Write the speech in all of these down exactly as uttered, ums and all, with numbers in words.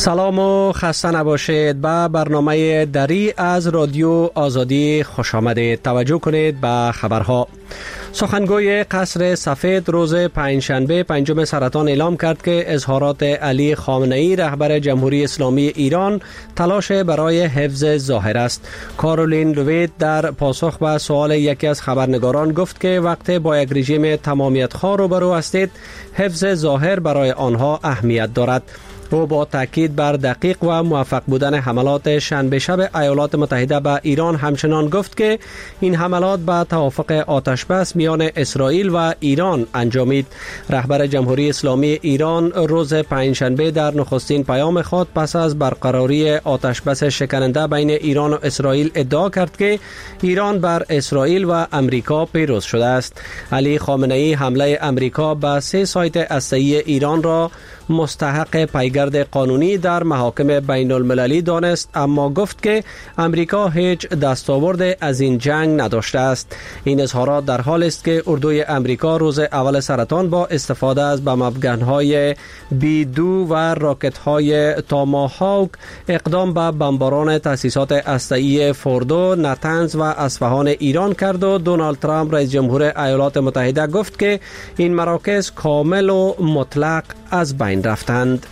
سلام و خسته نباشید. به برنامه دری از رادیو آزادی خوش آمدید. توجه کنید به خبرها. سخنگوی قصر سفید روز پنجشنبه پنجم سرطان اعلام کرد که اظهارات علی خامنه‌ای رهبر جمهوری اسلامی ایران تلاش برای حفظ ظاهر است. کارولین لویت در پاسخ به سوال یکی از خبرنگاران گفت که وقتی با یک رژیم تمامیت‌خواه روبرو هستید، حفظ ظاهر برای آنها اهمیت دارد. او با تاکید بر دقیق و موفق بودن حملات شنبه شب ایالات متحده به ایران همچنان گفت که این حملات به توافق آتشبس میان اسرائیل و ایران انجامید. رهبر جمهوری اسلامی ایران روز پنجشنبه در نخستین پیام خود پس از برقراری آتشبس شکننده بین ایران و اسرائیل ادعا کرد که ایران بر اسرائیل و امریکا پیروز شده است. علی خامنه‌ای حمله امریکا به سه سایت هسته‌ای ایران را مستحق پیگرد قانونی در محاکم بین المللی دانست، اما گفت که امریکا هیچ دستاورد از این جنگ نداشته است. این اظهارات در حال است که اردوی امریکا روز اول سرطان با استفاده از بم افغان‌های بی دو و راکت‌های تاماهاوک اقدام به بمباران تأسیسات هسته‌ای فوردو، نتنز و اصفهان ایران کرد و دونالد ترامپ رئیس جمهور ایالات متحده گفت که این مراکز کامل و مطلق از بین رفتند.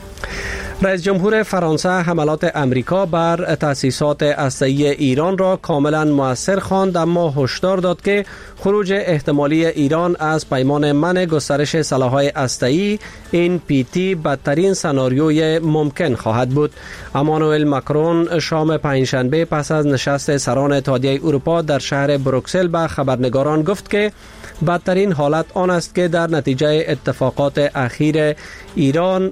رئیس جمهور فرانسه حملات امریکا بر تأسیسات هسته‌ای ایران را کاملا مؤثر خواند، اما هشدار داد که خروج احتمالی ایران از پیمان منع گسترش سلاح‌های هسته‌ای این پی تی بدترین سناریوی ممکن خواهد بود. امانوئل ماکرون شام پنجشنبه پس از نشست سران اتحادیه اروپا در شهر بروکسل به خبرنگاران گفت که بدترین حالت آن است که در نتیجه اتفاقات اخیر ایران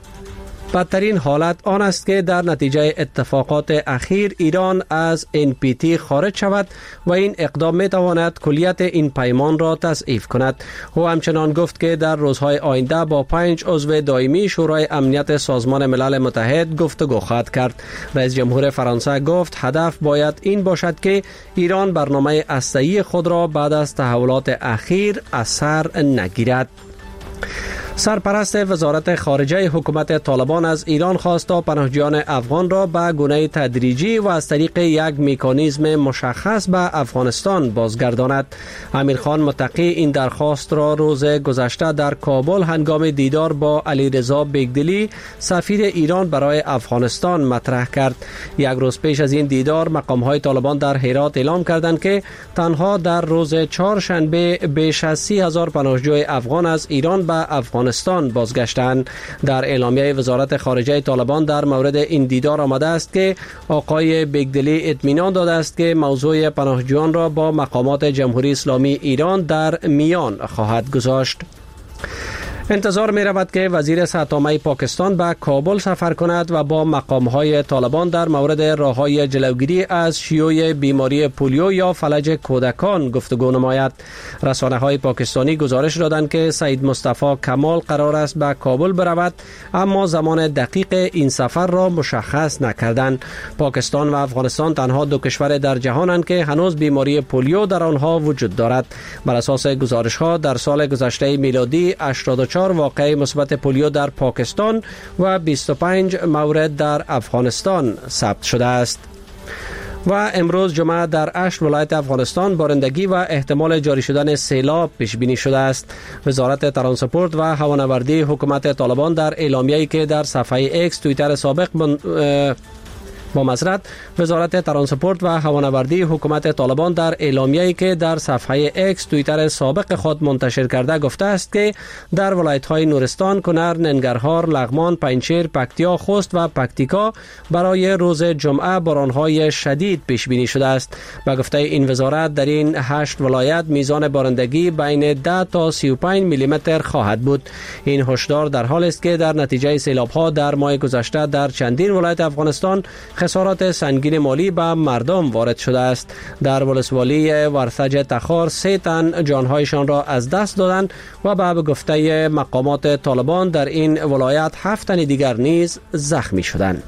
بدترین حالت آن است که در نتیجه اتفاقات اخیر ایران از این پی تی خارج شود و این اقدام می تواند کلیت این پیمان را تضعیف کند. او همچنان گفت که در روزهای آینده با پنج عضو دائمی شورای امنیت سازمان ملل متحد گفتگو خواهد کرد. رئیس جمهور فرانسه گفت هدف باید این باشد که ایران برنامه هسته‌ای خود را بعد از تحولات اخیر از سر نگیرد. سرپرست وزارت خارجه حکومت طالبان از ایران خواست تا پناهجویان افغان را به گونه تدریجی و از طریق یک مکانیزم مشخص به افغانستان بازگرداند. امیر خان متقی این درخواست را روز گذشته در کابل هنگام دیدار با علیرضا بیگدلی سفیر ایران برای افغانستان مطرح کرد. یک روز پیش از این دیدار مقام‌های طالبان در هرات اعلام کردند که تنها در روز چهارشنبه بیش از سی هزار پناهجوی افغان از ایران به افغانستان افغانستان بازگشتند. در اعلامیه وزارت خارجه طالبان در مورد این دیدار آمده است که آقای بیگدلی اطمینان داده است که موضوع پناهجویان را با مقامات جمهوری اسلامی ایران در میان خواهد گذاشت. انتظار می رود که وزیر صحت‌عامه پاکستان به کابل سفر کند و با مقام‌های طالبان در مورد راه‌های جلوگیری از شیوع بیماری پولیو یا فلج کودکان گفتگو نماید. رسانه‌های پاکستانی گزارش دادند که سید مصطفی کمال قرار است به کابل برود، اما زمان دقیق این سفر را مشخص نکردند. پاکستان و افغانستان تنها دو کشور در جهانند که هنوز بیماری پولیو در آنها وجود دارد. بر اساس گزارش‌ها در سال گذشته میلادی هشتاد و چهار واقعه مثبت پولیو در پاکستان و بیست و پنج مورد در افغانستان ثبت شده است. و امروز جمعه در هشت ولایت افغانستان بارندگی و احتمال جاری شدن سیلاب پیش بینی شده است. وزارت ترانسپورت و هوانوردی حکومت طالبان در اعلامیه‌ای که در صفحه ایکس توییتر سابق من... با معذرت وزارت ترانسپورت و هوانوردی حکومت طالبان در اعلامیه‌ای که در صفحه ایکس توییتر سابق خود منتشر کرده گفته است که در ولایت‌های نورستان، کنر، ننگرهار، لغمان، پنجشیر، پکتیا، خوست و پکتیکا برای روز جمعه باران‌های شدید پیش بینی شده است. به گفته این وزارت در این هشت ولایت میزان بارندگی بین ده تا سی و پنج میلی متر خواهد بود. این هشدار در حال است که در نتیجه سیلاب‌ها در ماه گذشته در چندین ولایت افغانستان خسارات سنگین مالی به مردم وارد شده است. در ولسوالی ورثج تخار سه تن جانهایشان را از دست دادند و به گفته مقامات طالبان در این ولایت هفت تن دیگر نیز زخمی شدند.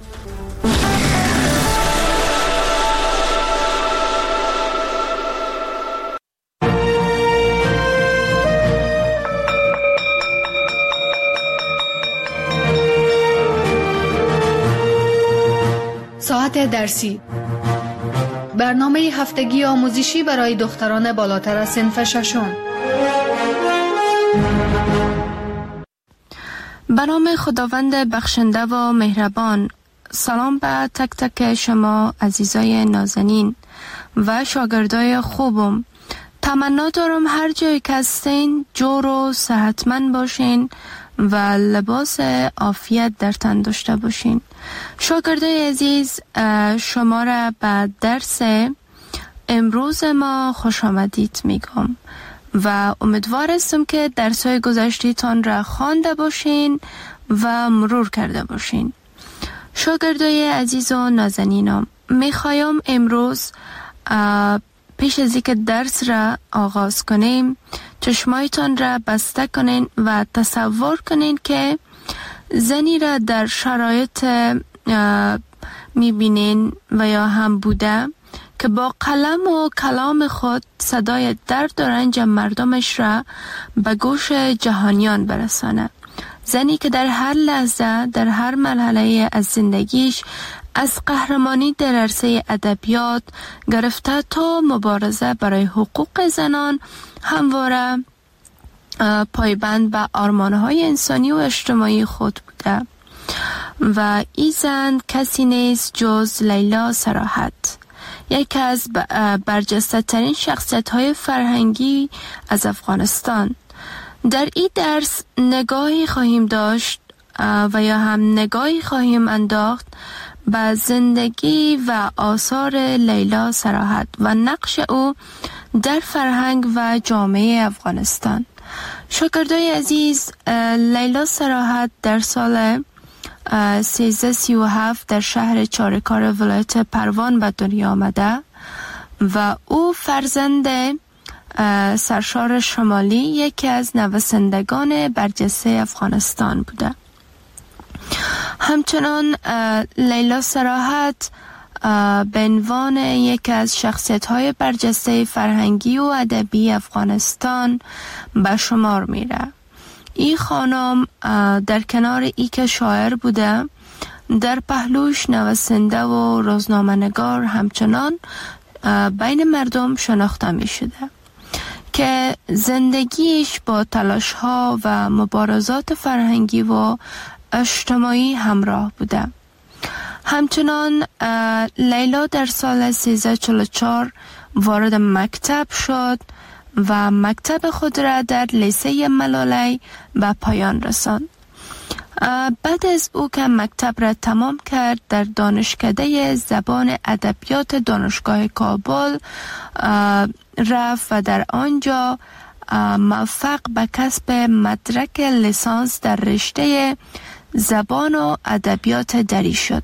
درسی، برنامه هفتگی آموزشی برای دختران بالاتر از صنف ششم. به نام خداوند بخشنده و مهربان. سلام به تک تک شما عزیزای نازنین و شاگردای خوبم. تمنا دارم هر جایی که هستین جور و صحتمند باشین و لباس عافیت در تن داشته باشین. شاگردای عزیز، شما را به درس امروز ما خوش آمدید میگم و امیدوار هستم که درس‌های گذشته‌تان را خوانده باشین و مرور کرده باشین. شاگردای عزیز و نازنینم، میخوایم امروز پیش از اینکه درس را آغاز کنیم چشمایتان را بسته کنین و تصور کنین که زنی را در شرایط میبینین و یا هم بوده که با قلم و کلام خود صدای درد و رنج مردمش را به گوش جهانیان برسانه. زنی که در هر لحظه در هر مرحله از زندگیش از قهرمانی در عرصه ادبیات گرفته تا مبارزه برای حقوق زنان همواره پایبند به آرمان‌های انسانی و اجتماعی خود بوده و این زن کسی نیست جز لیلا صراحت، یکی از برجسته ترین شخصیت های فرهنگی از افغانستان. در این درس نگاهی خواهیم داشت و یا هم نگاهی خواهیم انداخت به زندگی و آثار لیلا صراحت و نقش او در فرهنگ و جامعه افغانستان. شاگردای عزیز، لیلا صراحت در سال سیزده سی و هفت در شهر چارکار ولایت پروان به دنیا آمده و او فرزند سرشار شمالی یکی از نویسندگان برجسته افغانستان بوده. همچنان لیلا صراحت به عنوان یکی از شخصیت‌های برجسته فرهنگی و ادبی افغانستان به شمار میره. این خانم در کنار ای که شاعر بوده، در پهلوش نویسنده و روزنامه‌نگار همچنان بین مردم شناخته می شده که زندگیش با تلاش‌ها و مبارزات فرهنگی و اجتماعی همراه بوده. همچنان لیلا در سال سیزده چهل و چهار وارد مکتب شد و مکتب خود را در لیسه ملالی به پایان رساند. بعد از او که مکتب را تمام کرد، در دانشکده زبان ادبیات دانشگاه کابل رفت و در آنجا موفق به کسب مدرک لیسانس در رشته زبان و ادبیات دری شد.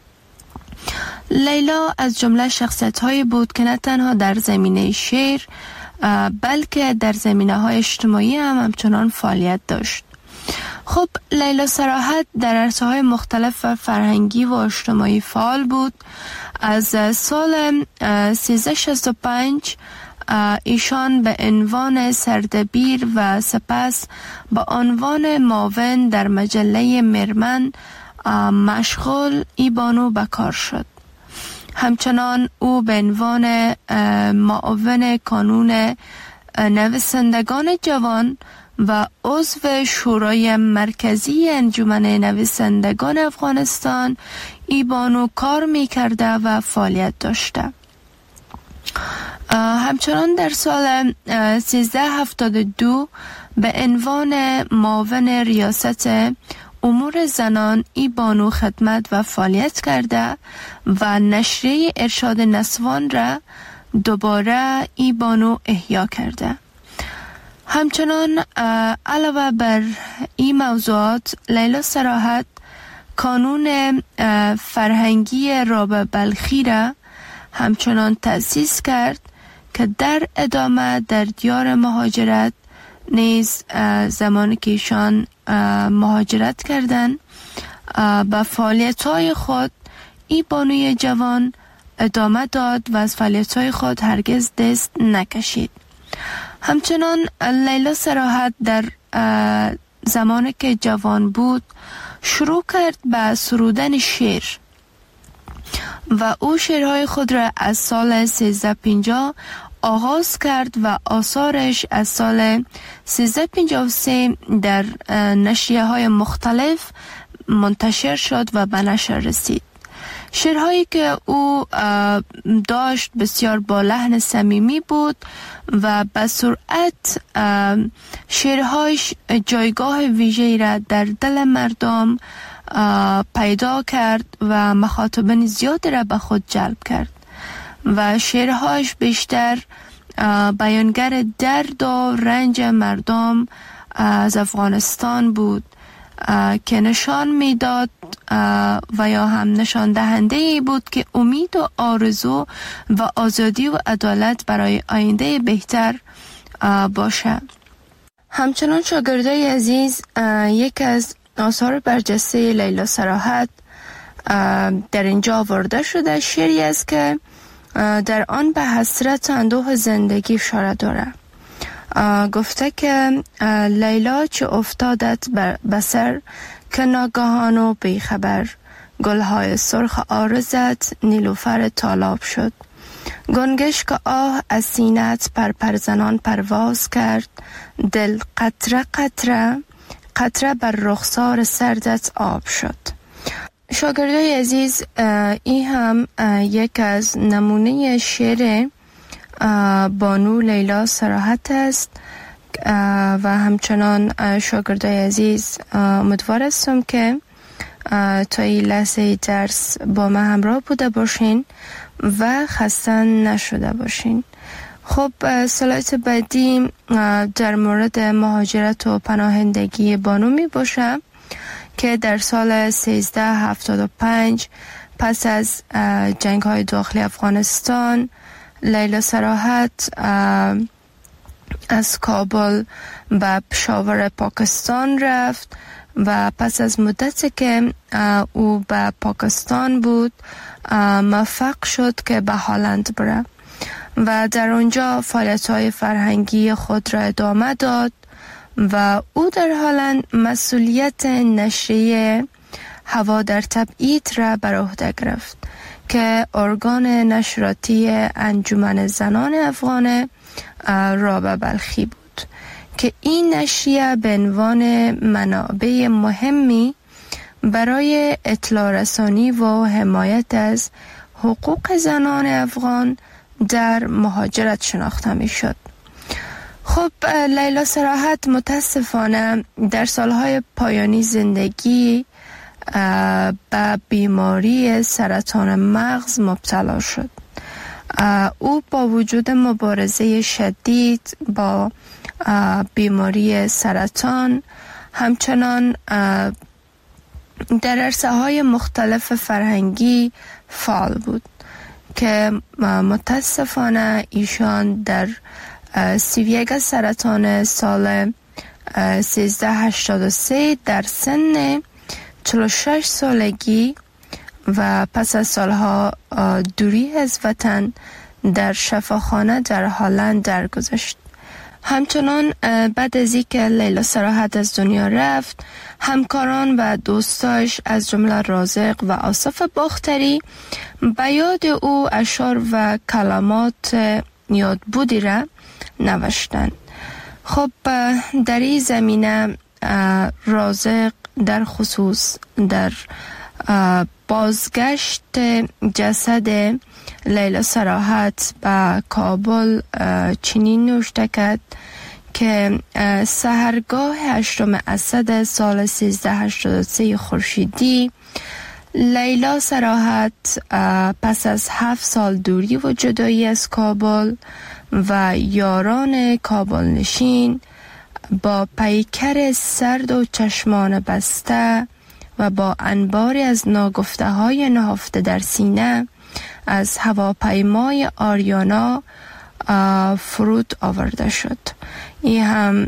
لیلا از جمله شخصیت‌هایی بود که نه تنها در زمینه شعر بلکه در زمینه‌های اجتماعی هم همچنان فعالیت داشت. خب لیلا صراحت در عرصه‌های مختلف فرهنگی و اجتماعی فعال بود. از سال سیزده شصت و پنج ایشان به عنوان سردبیر و سپس به عنوان معاون در مجله مرمن مشغول ای بانو به کار شد. همچنان او به عنوان معاون کانون نویسندگان جوان و عضو شورای مرکزی انجمن نویسندگان افغانستان ای بانو کار می کرده و فعالیت داشته. همچنان در سال سیزده هفتاد و دو به عنوان معاون ریاست امور زنان ای بانو خدمت و فعالیت کرده و نشریه ارشاد نسوان را دوباره ای بانو احیا کرده. همچنان علاوه بر این موضوعات، لیلا صراحت کانون فرهنگی راب بلخی را همچنان تأسیس کرد که در ادامه در دیار مهاجرت نیز زمانی که ایشان مهاجرت کردند به فعالیت‌های خود ای بانوی جوان ادامه داد و از فعالیت‌های خود هرگز دست نکشید. همچنان لیلا صراحت در زمانی که جوان بود شروع کرد به سرودن شعر و او شعرهای خود را از سال سیزده پنجاه آغاز کرد و آثارش از سال سیزده پنجاه و سه در نشریه های مختلف منتشر شد و به نشر رسید. شعرهایی که او داشت بسیار با لحن صمیمی بود و به سرعت شعرهایش جایگاه ویژه‌ای را در دل مردم پیدا کرد و مخاطبین زیادی را به خود جلب کرد و شعرهایش بیشتر بیانگر درد و رنج مردم از افغانستان بود که نشان میداد و یا هم نشان دهنده ای بود که امید و آرزو و آزادی و عدالت برای آینده بهتر باشه. همچنان شاگردای عزیز، یک از آثار برجسته لیلا صراحت در اینجا آورده شده شعری است که در آن به حسرت و اندوه زندگی اشاره داره. گفته که لیلا چه افتادت به سر که ناگهان و بیخبر، گلهای سرخ عارضت نیلوفر تالاب شد. گنگش که آه از سینت پر پر زنان پرواز کرد، دل قطره قطره قطره بر رخسار سردت آب شد. شاگردای عزیز، این هم یک از نمونه شعر بانو لیلا صراحت است و همچنان شاگردای عزیز امیدوار هستم که تا این لحظه درس با ما همراه بوده باشین و خسته نشده باشین. خب سلایت بعدی در مورد مهاجرت و پناهندگی بانو می باشه که در سال سیزده هفتاد و پنج پس از جنگ های داخلی افغانستان لیلا صراحت از کابل به پشاور پاکستان رفت و پس از مدتی که او به پاکستان بود موفق شد که به هلند بره و در آنجا فعالیت‌های فرهنگی خود را ادامه داد و او در هلند مسئولیت نشریه هوا در تبعید را بر عهده گرفت که ارگان نشراتی انجمن زنان افغان رابعه بلخی بود که این نشریه به عنوان منابع مهمی برای اطلاع رسانی و حمایت از حقوق زنان افغان در مهاجرت شناخته می شد. خب لیلا صراحت متاسفانه در سالهای پایانی زندگی به بیماری سرطان مغز مبتلا شد. او با وجود مبارزه شدید با بیماری سرطان همچنان در عرصه‌های مختلف فرهنگی فعال بود که متاسفانه ایشان در سی و یک سرطان سال سیزده هشتاد و سه در سن چهل و شش سالگی و پس از سالها دوری از وطن در شفاخانه در هلند درگذشت. همچنان بعد از اینکه لیلا صراحت از دنیا رفت، همکاران و دوستاش از جمله رازق و آصف باختری به یاد او اشعار و کلمات یادبودی را نوشتند. خب در این زمینه رازق در خصوص در بازگشت جسد لیلا صراحت به کابل چنین نوشته کرد که سحرگاه هشتم اسد سال سیزده هشتاد و سه خورشیدی لیلا صراحت پس از هفت سال دوری و جدایی از کابل و یاران کابل نشین با پیکر سرد و چشمان بسته و با انباری از ناگفته های نهفته در سینه از هواپیمای آریانا فرود آورده شد. این هم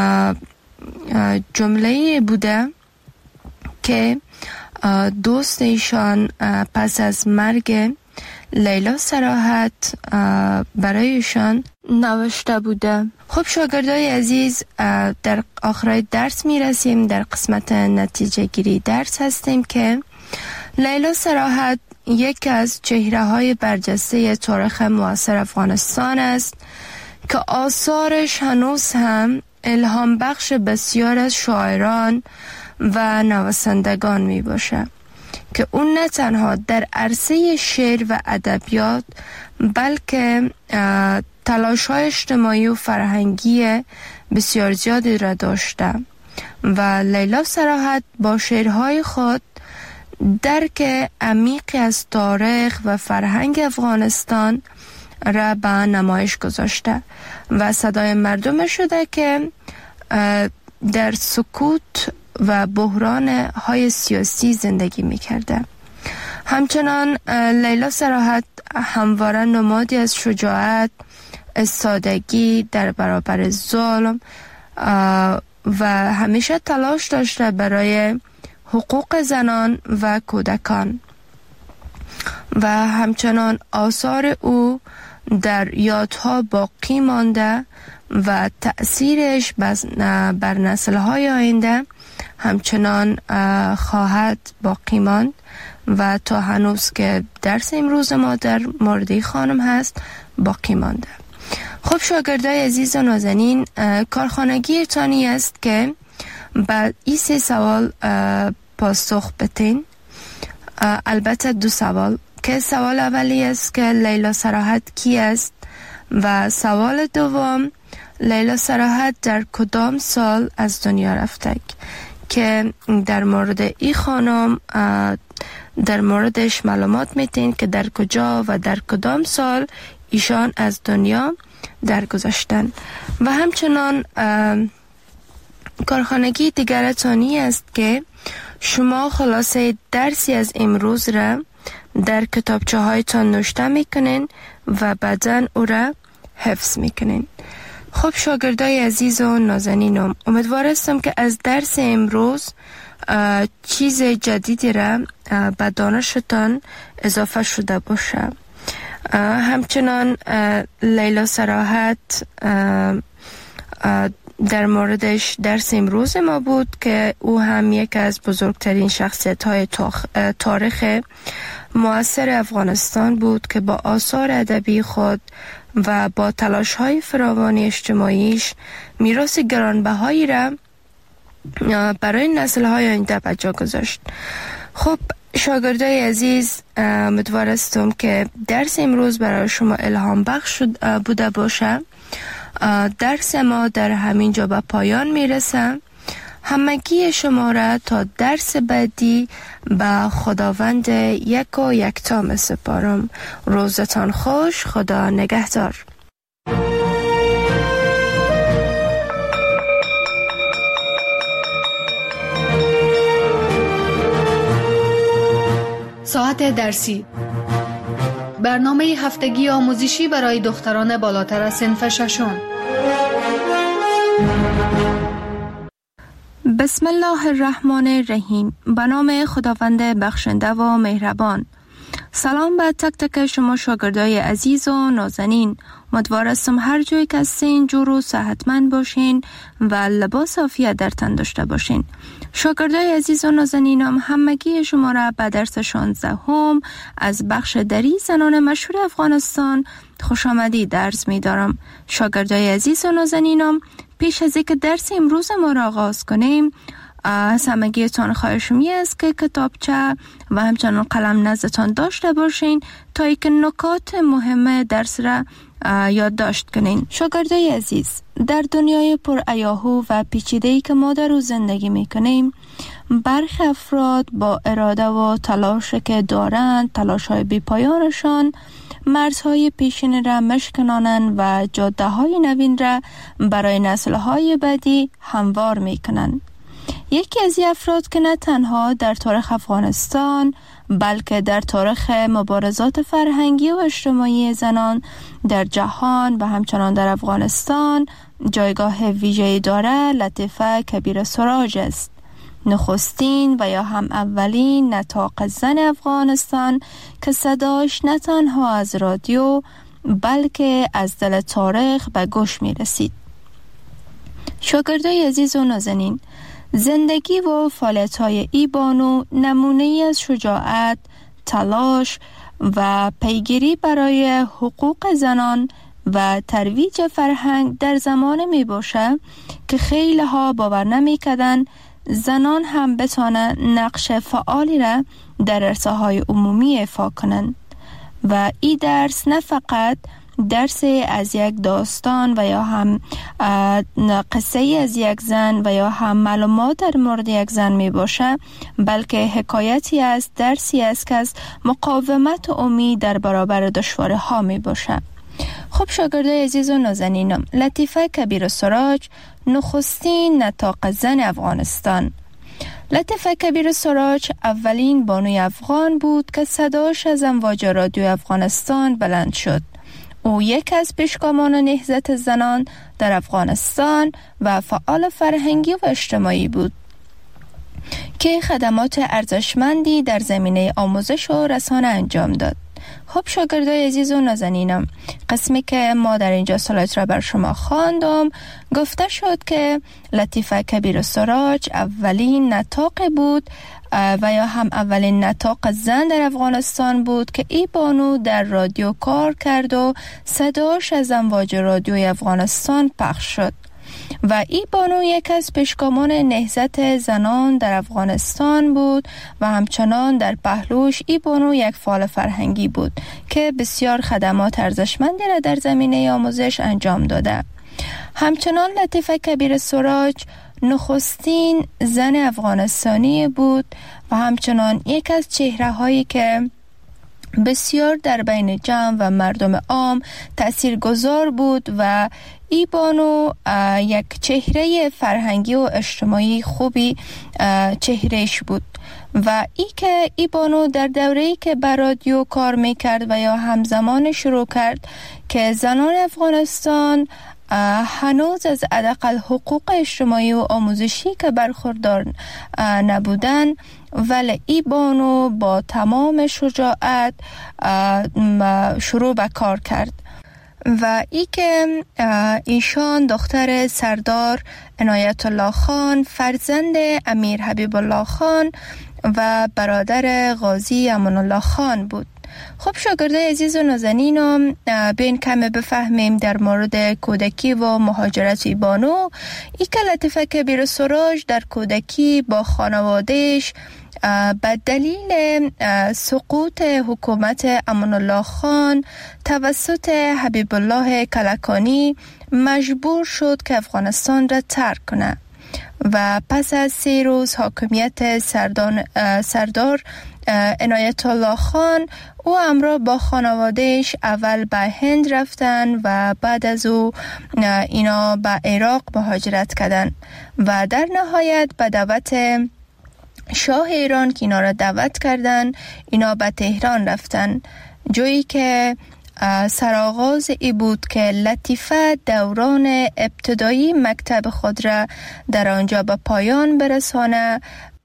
جمله بوده که دوست ایشان پس از مرگ لیلا صراحت برایشان نوشته بوده. خب شاگردای عزیز، در آخر درس می رسیم. در قسمت نتیجه گیری درس هستیم که لیلا صراحت یکی از چهره های برجسته تاریخ معاصر افغانستان است که آثارش هنوز هم الهام بخش بسیار از شاعران و نویسندگان می باشه که اون نه تنها در عرصه شعر و ادبیات بلکه تلاش های اجتماعی و فرهنگی بسیار زیادی را داشته و لیلا صراحت با شعرهای خود درک عمیقی از تاریخ و فرهنگ افغانستان را به نمایش گذاشته و صدای مردم شده که در سکوت و بحران های سیاسی زندگی می کرده. همچنان لیلا صراحت همواره نمادی از شجاعت، استادگی در برابر ظلم و همیشه تلاش داشته برای حقوق زنان و کودکان و همچنان آثار او در یادها باقی مانده و تأثیرش بر نسل‌های آینده همچنان خواهد باقی ماند و تا هنوز که درس امروز ما در مورد خانم هست باقی مانده. خب شاگردای عزیز و نازنین، کارخانگی تانی است که بعد این سه سوال پاسخ بتین. البته دو سوال که سوال اولی است که لیلا صراحت کی است و سوال دوم لیلا صراحت در کدام سال از دنیا رفته که در مورد این خانم در موردش معلومات میتین که در کجا و در کدام سال ایشان از دنیا درگذشتن و همچنان کارخانگی دیگر تانی است که شما خلاصه درسی از امروز را در کتابچه هایتان نوشته میکنین و بعداً او را حفظ میکنین. خب شاگردای عزیز و نازنینم، امیدوار هستم که از درس امروز چیز جدیدی را به دانشتان اضافه شده باشه. همچنان لیلا صراحت در موردش درس امروز ما بود که او هم یک از بزرگترین شخصیت های تاریخ معاصر افغانستان بود که با آثار ادبی خود و با تلاش های فراوانی اجتماعیش میراث گرانبهایی را برای نسل های آینده به جا گذاشت. خب شاگردای عزیز، امیدوار هستم که درس امروز برای شما الهام بخش بوده باشه. درس ما در همین جا به پایان میرسه. همگی شما را تا درس بعدی به خداوند یک و یکتا می سپارم. روزتان خوش. خدا نگهدار. ساعت درسی، برنامه هفتگی آموزشی برای دختران بالاتر از صنف ششم. بسم الله الرحمن الرحیم. به نام خداوند بخشنده و مهربان. سلام به تک تک شما شاگردای عزیز و نازنین. امیدوار هستم هر جایی که هستین جور و صحتمند باشین و لباس عافیت در تن داشته باشین. شاگردای عزیز و نازنینم، همگی شما را به درس شانزدهم از بخش دری زنان مشهور افغانستان خوش آمدید عرض می دارم. شاگردای عزیز و نازنینم، پیش از اینکه درس امروز ما را آغاز کنیم، از همگیتان خواهشم است که کتابچه و همچنان قلم نزدتان داشته باشین تا اینکه نکات مهم درس را یادداشت کنین. شاگردای عزیز، در دنیای پر ایاهو و پیچیده‌ای که ما در او زندگی میکنیم، برخی افراد با اراده و تلاش که دارند، تلاش‌های بی‌پایانشان مرزهای پیشین را مشکنانند و جاده‌های نوین را برای نسل‌های بعدی هموار میکنند. یکی از این افراد که نه تنها در تاریخ افغانستان بلکه در تاریخ مبارزات فرهنگی و اجتماعی زنان در جهان و همچنان در افغانستان جایگاه ویژه‌ای دارد، لطیفه کبیر سراج است. نخستین و یا هم اولین نطاق زن افغانستان که صداش نه تنها از رادیو بلکه از دل تاریخ به گوش می رسید. شاگردای عزیز و نازنین، زندگی و فعالیت‌های ای بانو نمونه‌ای از شجاعت، تلاش و پیگیری برای حقوق زنان و ترویج فرهنگ در زمان می باشه که خیلی ها باور نمی کردن زنان هم بتانن نقش فعالی را در عرصه های عمومی ایفا کنند و این درس نه فقط درس از یک داستان و یا هم قصه از یک زن و یا هم معلومات در مورد یک زن می باشه، بلکه حکایتی است، درسی است که از مقاومت و امید در برابر دشواری ها می باشه. خب شاگردای عزیز و نازنینم، لطیفه کبیر سراج نخستین نطاق زن افغانستان. لطیفه کبیر سراج اولین بانوی افغان بود که صداش از امواج رادیو افغانستان بلند شد. او یک از پیشگامان نهضت زنان در افغانستان و فعال فرهنگی و اجتماعی بود که خدمات ارزشمندی در زمینه آموزش و رسانه انجام داد. خب شاگردای عزیز و نازنینم، قسمی که ما در اینجا سلایت را بر شما خواندم گفته شد که لطیفه کبیر سراج اولین نطاق بود و یا هم اولین نطاق زن در افغانستان بود که ای بانو در رادیو کار کرد و صداش از امواج رادیوی افغانستان پخش شد و ای بانو یک از پیشگامان نهضت زنان در افغانستان بود و همچنان در پهلوش ای بانو یک فعال فرهنگی بود که بسیار خدمات ارزشمندی را در زمینه آموزش انجام داده. همچنان لطیفه کبیر سراج نخستین زن افغانستانی بود و همچنان یک از چهره هایی که بسیار در بین جمع و مردم عام تاثیرگذار بود و ای بانو یک چهره فرهنگی و اجتماعی خوبی چهرهش بود و ای که ای بانو در دوره‌ای که بر رادیو کار میکرد و یا همزمان شروع کرد که زنان افغانستان هنوز از حداقل حقوق اجتماعی و آموزشی که برخوردار نبودن، ولی ای بانو با تمام شجاعت شروع به کار کرد و ای که ایشان دختر سردار عنایت الله خان، فرزند امیر حبیب الله خان و برادر غازی امان الله خان بود. خب شاگردای عزیز و نازنینم، بین کمی بفهمیم در مورد کودکی و مهاجرت ای بانو. ای که لطیفه کبیر سراج در کودکی با خانوادهش به دلیل سقوط حکومت امان الله خان توسط حبیب الله کلکانی مجبور شد که افغانستان را ترک کنه و پس از سه روز حاکمیت سردان سردار عنایت الله خان او همراه با خانوادهش اول به هند رفتن و بعد از او اینا به عراق مهاجرت کردن و در نهایت به دعوت شاه ایران که اینا را دعوت کردن اینا به تهران رفتن، جایی که سرآغاز ای بود که لطیفه دوران ابتدایی مکتب خود را در آنجا به پایان برسانه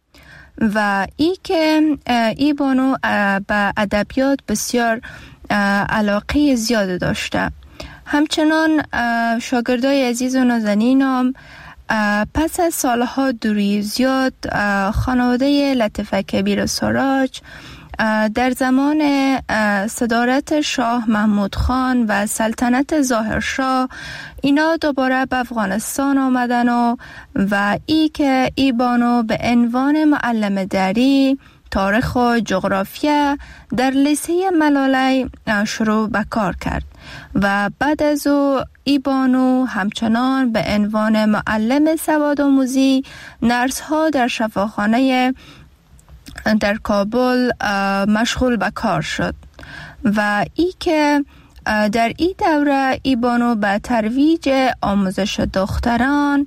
و ای که ای بانو به ادبیات بسیار علاقه زیاد داشته. همچنان شاگردای عزیز و نازنینم، پس از سالها دوری زیاد خانواده لطیفه کبیر سراج در زمان صدارت شاه محمود خان و سلطنت ظاهرشاه اینا دوباره به افغانستان آمدن و و ای که ای بانو به عنوان معلم دری تاریخ و جغرافیا در لیسه ملاله شروع به کار کرد و بعد از او ای بانو همچنان به عنوان معلم سوادآموزی نرس ها در شفاخانه در کابل مشغول به کار شد و ای که در این دوره ای بانو به ترویج آموزش دختران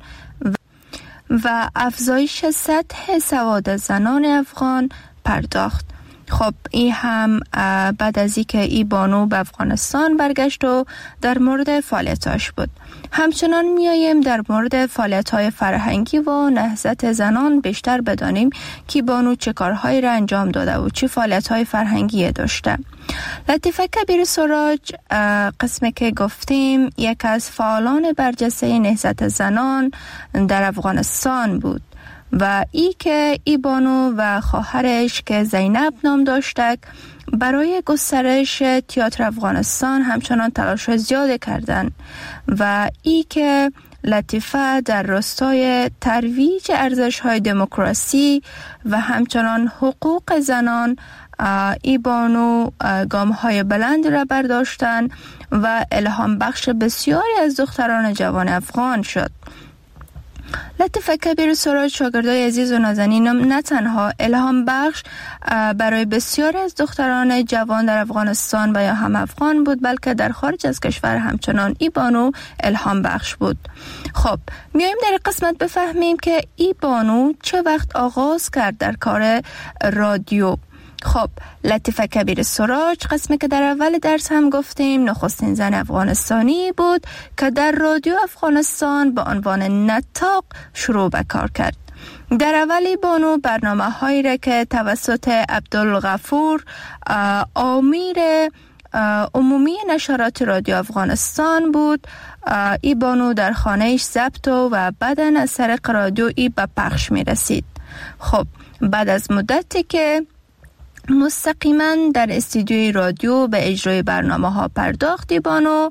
و افزایش سطح سواد زنان افغان پرداخت. خب این هم بعد از اینکه ای بانو به افغانستان برگشت و در مورد فعالیتاش بود. همچنان میاییم در مورد فعالیت‌های فرهنگی و نهضت زنان بیشتر بدانیم که بانو چه کارهایی را انجام داده و چه فعالیت‌های فرهنگی داشته. لطیفه کبیر سراج قسمی که گفتیم یک از فعالان برجسته نهضت زنان در افغانستان بود و ای که ای بانو و خواهرش که زینب نام داشتک برای گسترش تئاتر افغانستان همچنان تلاش زیاد کردند و ای که لطیفه در راستای ترویج ارزش‌های دموکراسی و همچنان حقوق زنان ای بانو گام‌های بلند را برداشتند و الهام بخش بسیاری از دختران جوان افغان شد. لطیفه کبیر سراج شاگردای عزیز و نازنینم نه تنها الهام بخش برای بسیاری از دختران جوان در افغانستان و یا هم افغان بود، بلکه در خارج از کشور همچنان ای بانو الهام بخش بود. خب میایم در قسمت بفهمیم که ای بانو چه وقت آغاز کرد در کار رادیو. خب لطیفه کبیر سراج، قسمی که در اول درس هم گفتیم، نخستین زن افغانستانی بود که در رادیو افغانستان به عنوان نطاق شروع به کار کرد. در اولی بانو برنامه هایی را که توسط عبدالغفور آمیر عمومی نشرات رادیو افغانستان بود، ای بانو در خانهش ضبط و بعداً از طریق رادیو ای به پخش می رسید. خب بعد از مدتی که مستقیما در استودیوی رادیو به اجرای برنامه ها پرداخت، ای بانو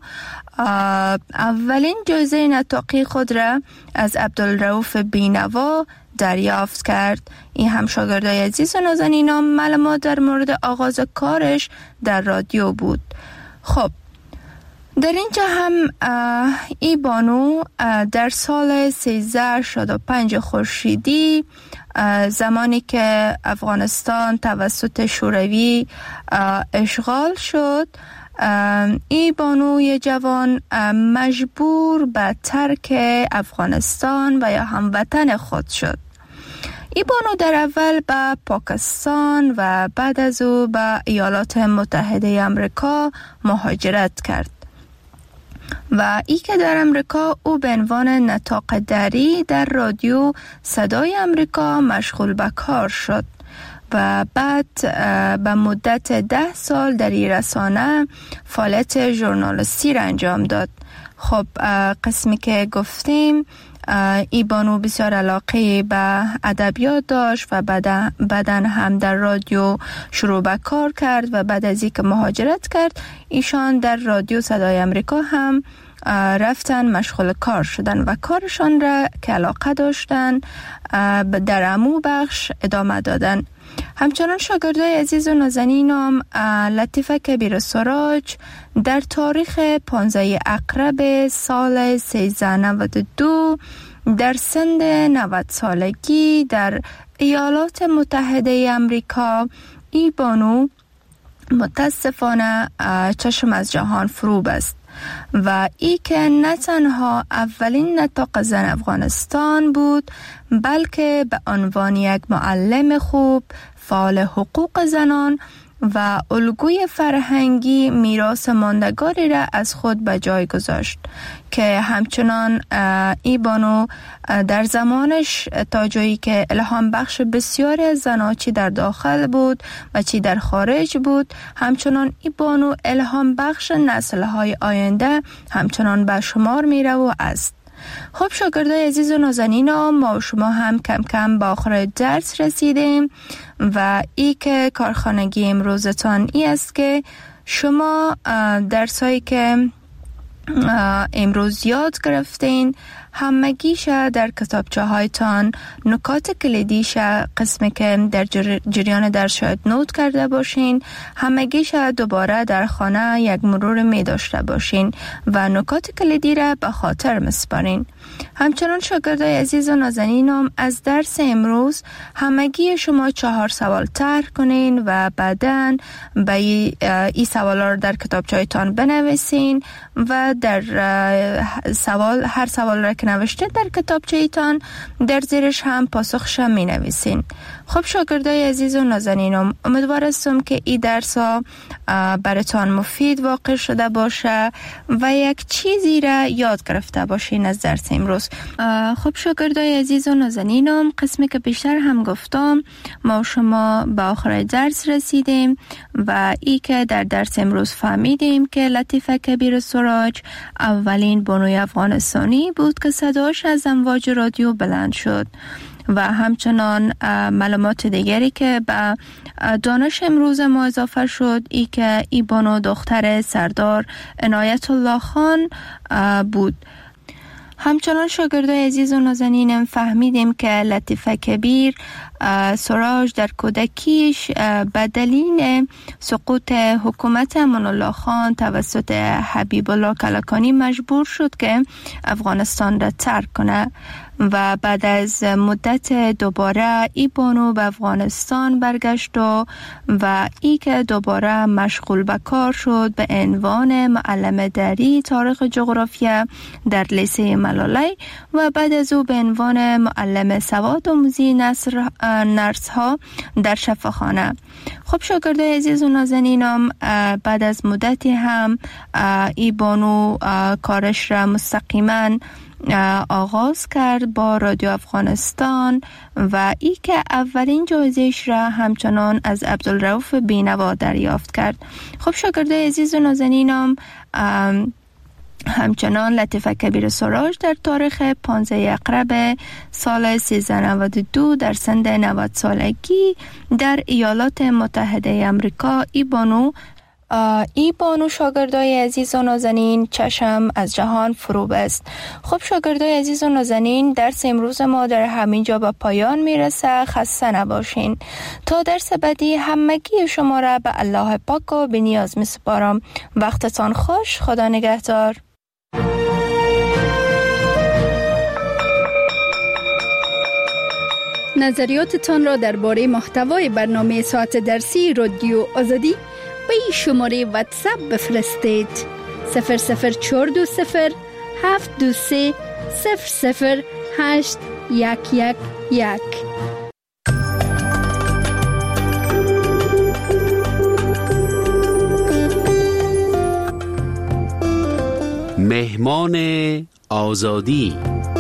اولین جایزه نطاقی خود را از عبدالرؤوف بینوا دریافت کرد. این هم شاگردای عزیز و نازنینم معلومات در مورد آغاز کارش در رادیو بود. خب در اینجا هم ای بانو در سال سیزده و شصت و پنج خورشیدی، زمانی که افغانستان توسط شوروی اشغال شد، ای بانوی جوان مجبور به ترک افغانستان و یا هموطن خود شد. ای بانو در اول به پاکستان و بعد از او به ایالات متحده آمریکا مهاجرت کرد و ای که در امریکا او به عنوان نطاق دری در رادیو صدای امریکا مشغول به کار شد و بعد به مدت ده سال در این رسانه فعالیت ژورنالیستی را انجام داد. خب قسمی که گفتیم، ای بانو بسیار علاقه به ادبیات داشت و بعداً هم در رادیو شروع به کار کرد و بعد از اینکه مهاجرت کرد، ایشان در رادیو صدای امریکا هم رفتن مشغول کار شدن و کارشان را که علاقه داشتن در امو بخش ادامه دادن. همچنان شاگردای عزیز و نازنینم، لطیفه کبیر سراج در تاریخ پانزده عقرب سال سیزده نود و دو در سن نود سالگی در ایالات متحده آمریکا، ای بانو متاسفانه چشم از جهان فرو بست و ای که نه تنها اولین نطاق زن افغانستان بود، بلکه به عنوان یک معلم خوب، فعال حقوق زنان و الگوی فرهنگی میراث ماندگاری را از خود به جای گذاشت که همچنان ای بانو در زمانش تا جایی که الهام بخش بسیاری از زنها چی در داخل بود و چی در خارج بود، همچنان ای بانو الهام بخش نسل‌های آینده همچنان به شمار میره و است. خب شاگردای عزیز و نازنینم، ما شما هم کم کم به آخر درس رسیدیم و ای که کارخانگی امروزتان ای است که شما درسایی که امروز یاد گرفتین همگیش در کتابچه هایتان نکات کلیدیش قسمی که در جریان درس شاید نوت کرده باشین، همگیش دوباره در خانه یک مرور می داشته باشین و نکات کلیدی را به خاطر مسپارین. همچنان شاگردای عزیز و نازنینم، از درس امروز همگی شما چهار سوال طرح کنین و بعداً به این سوالا رو در کتابچه هایتان بنویسین و در سوال هر سوال را که نوشته در کتابچه ایتان در زیرش هم پاسخش می نویسین. خب شاگردای عزیز و نازنینم، امیدوار هستم که این درس ها براتان مفید واقع شده باشه و یک چیزی را یاد گرفته باشین از درس امروز. خب شاگردای عزیز و نازنینم، قسمی که بیشتر هم گفتم، ما شما به آخر درس رسیدیم و ای که در درس امروز فهمیدیم که لطیفه کبیر سراج اولین بانوی افغانستانی بود که صداش از امواج رادیو بلند شد و همچنان معلومات دیگری که به دانش امروز ما اضافه شد ای که ای بانو دختر سردار عنایت الله خان بود. همچنان شاگردای عزیز و نازنینم فهمیدیم که لطیفه کبیر سراج در کودکیش به دلیل سقوط حکومت امان الله خان توسط حبیب الله کلکانی مجبور شد که افغانستان را ترک کنه و بعد از مدت دوباره ای بانو به افغانستان برگشت و و ای که دوباره مشغول به کار شد به عنوان معلم دری تاریخ جغرافیا در لیسه ملالی و بعد از او به عنوان معلم سواد آموزی نرس ها در شفاخانه. خب شاگردای عزیز و نازنینم بعد از مدتی هم ای بانو کارش را مستقیما آغاز کرد با رادیو افغانستان و ای که اولین جایزه‌اش را همچنان از عبدالرؤوف بینوا دریافت کرد. خب شاگردای عزیز و نازنینم همچنان لطیفه کبیر سراج در تاریخ پانزده اقرب سال سیزده نود و دو در سن نود سالگی در ایالات متحده امریکا ای بانو ای بانو شاگردای عزیز و نازنین چشم از جهان فرو بست. خب شاگردای عزیز و نازنین درس امروز ما در همین جا به پایان میرسه. خسته نباشین. تا درس بعدی همگی شما را به الله پاک و به نیاز میسپارم. وقتتان خوش. خدا نگهدار. نظریاتتان را درباره محتوای برنامه ساعت درسی رادیو آزادی به این شماره واتساپ بفرستید. صفر صفر چهار دو صفر هفت دو سه صفر صفر هشت یک یک یک. مهمان آزادی.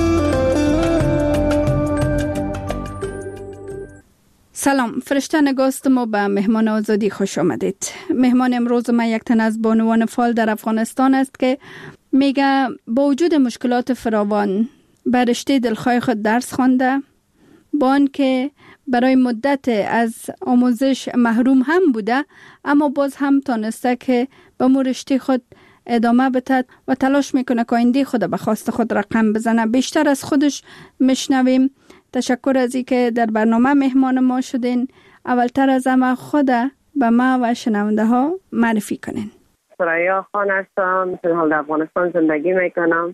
سلام، فرشته نگاست ما به مهمان آزادی خوش آمدید. مهمان امروز ما یک تن از بانوان فعال در افغانستان است که میگه با وجود مشکلات فراوان به رشته دلخواه خود درس خوانده، با آنکه برای مدت از آموزش محروم هم بوده، اما باز هم تانسته که به مو رشته خود ادامه بده و تلاش میکنه که آینده خود به خواست خود رقم بزنه. بیشتر از خودش میشنویم. تشکر از این که در برنامه مهمان ما شدین. اولتر از همه خود به ما و شنونده ها معرفی کنین. سریا خان هستم. در افغانستان زندگی میکنم.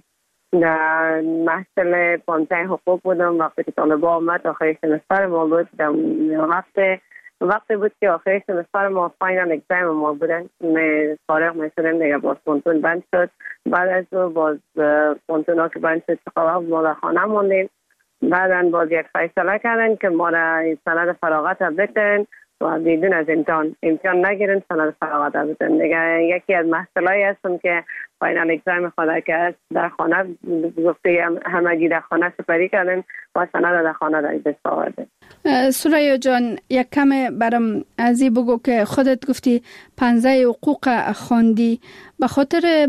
در محصل پانزده حقوق بودم. وقتی که طالبا آمد آخر سمستر ما بود. در وقت وقتی بود که آخر سمستر ما فاینال اگزام ما بودن. می فارغ میشدیم دیگه. باز پونتون بند شد. بعد از او باز پونتون ها که بند شد چقدر ما در خانه موندیم. بعدن باز یک فیصله کردن که ما را سند فراغت بدن و بدون از امتحان امتحان نگیرن، سند فراغت بدن. دیگه یکی از مسئله‌ای هستم که فاینال اگزام خدا که در خانه گفته همگی در خانه سپری کردن و سند در خانه در دست آوردن. سریا جان، یک کم برام از این بگو که خودت گفتی پانزده حقوق خواندی. به خاطر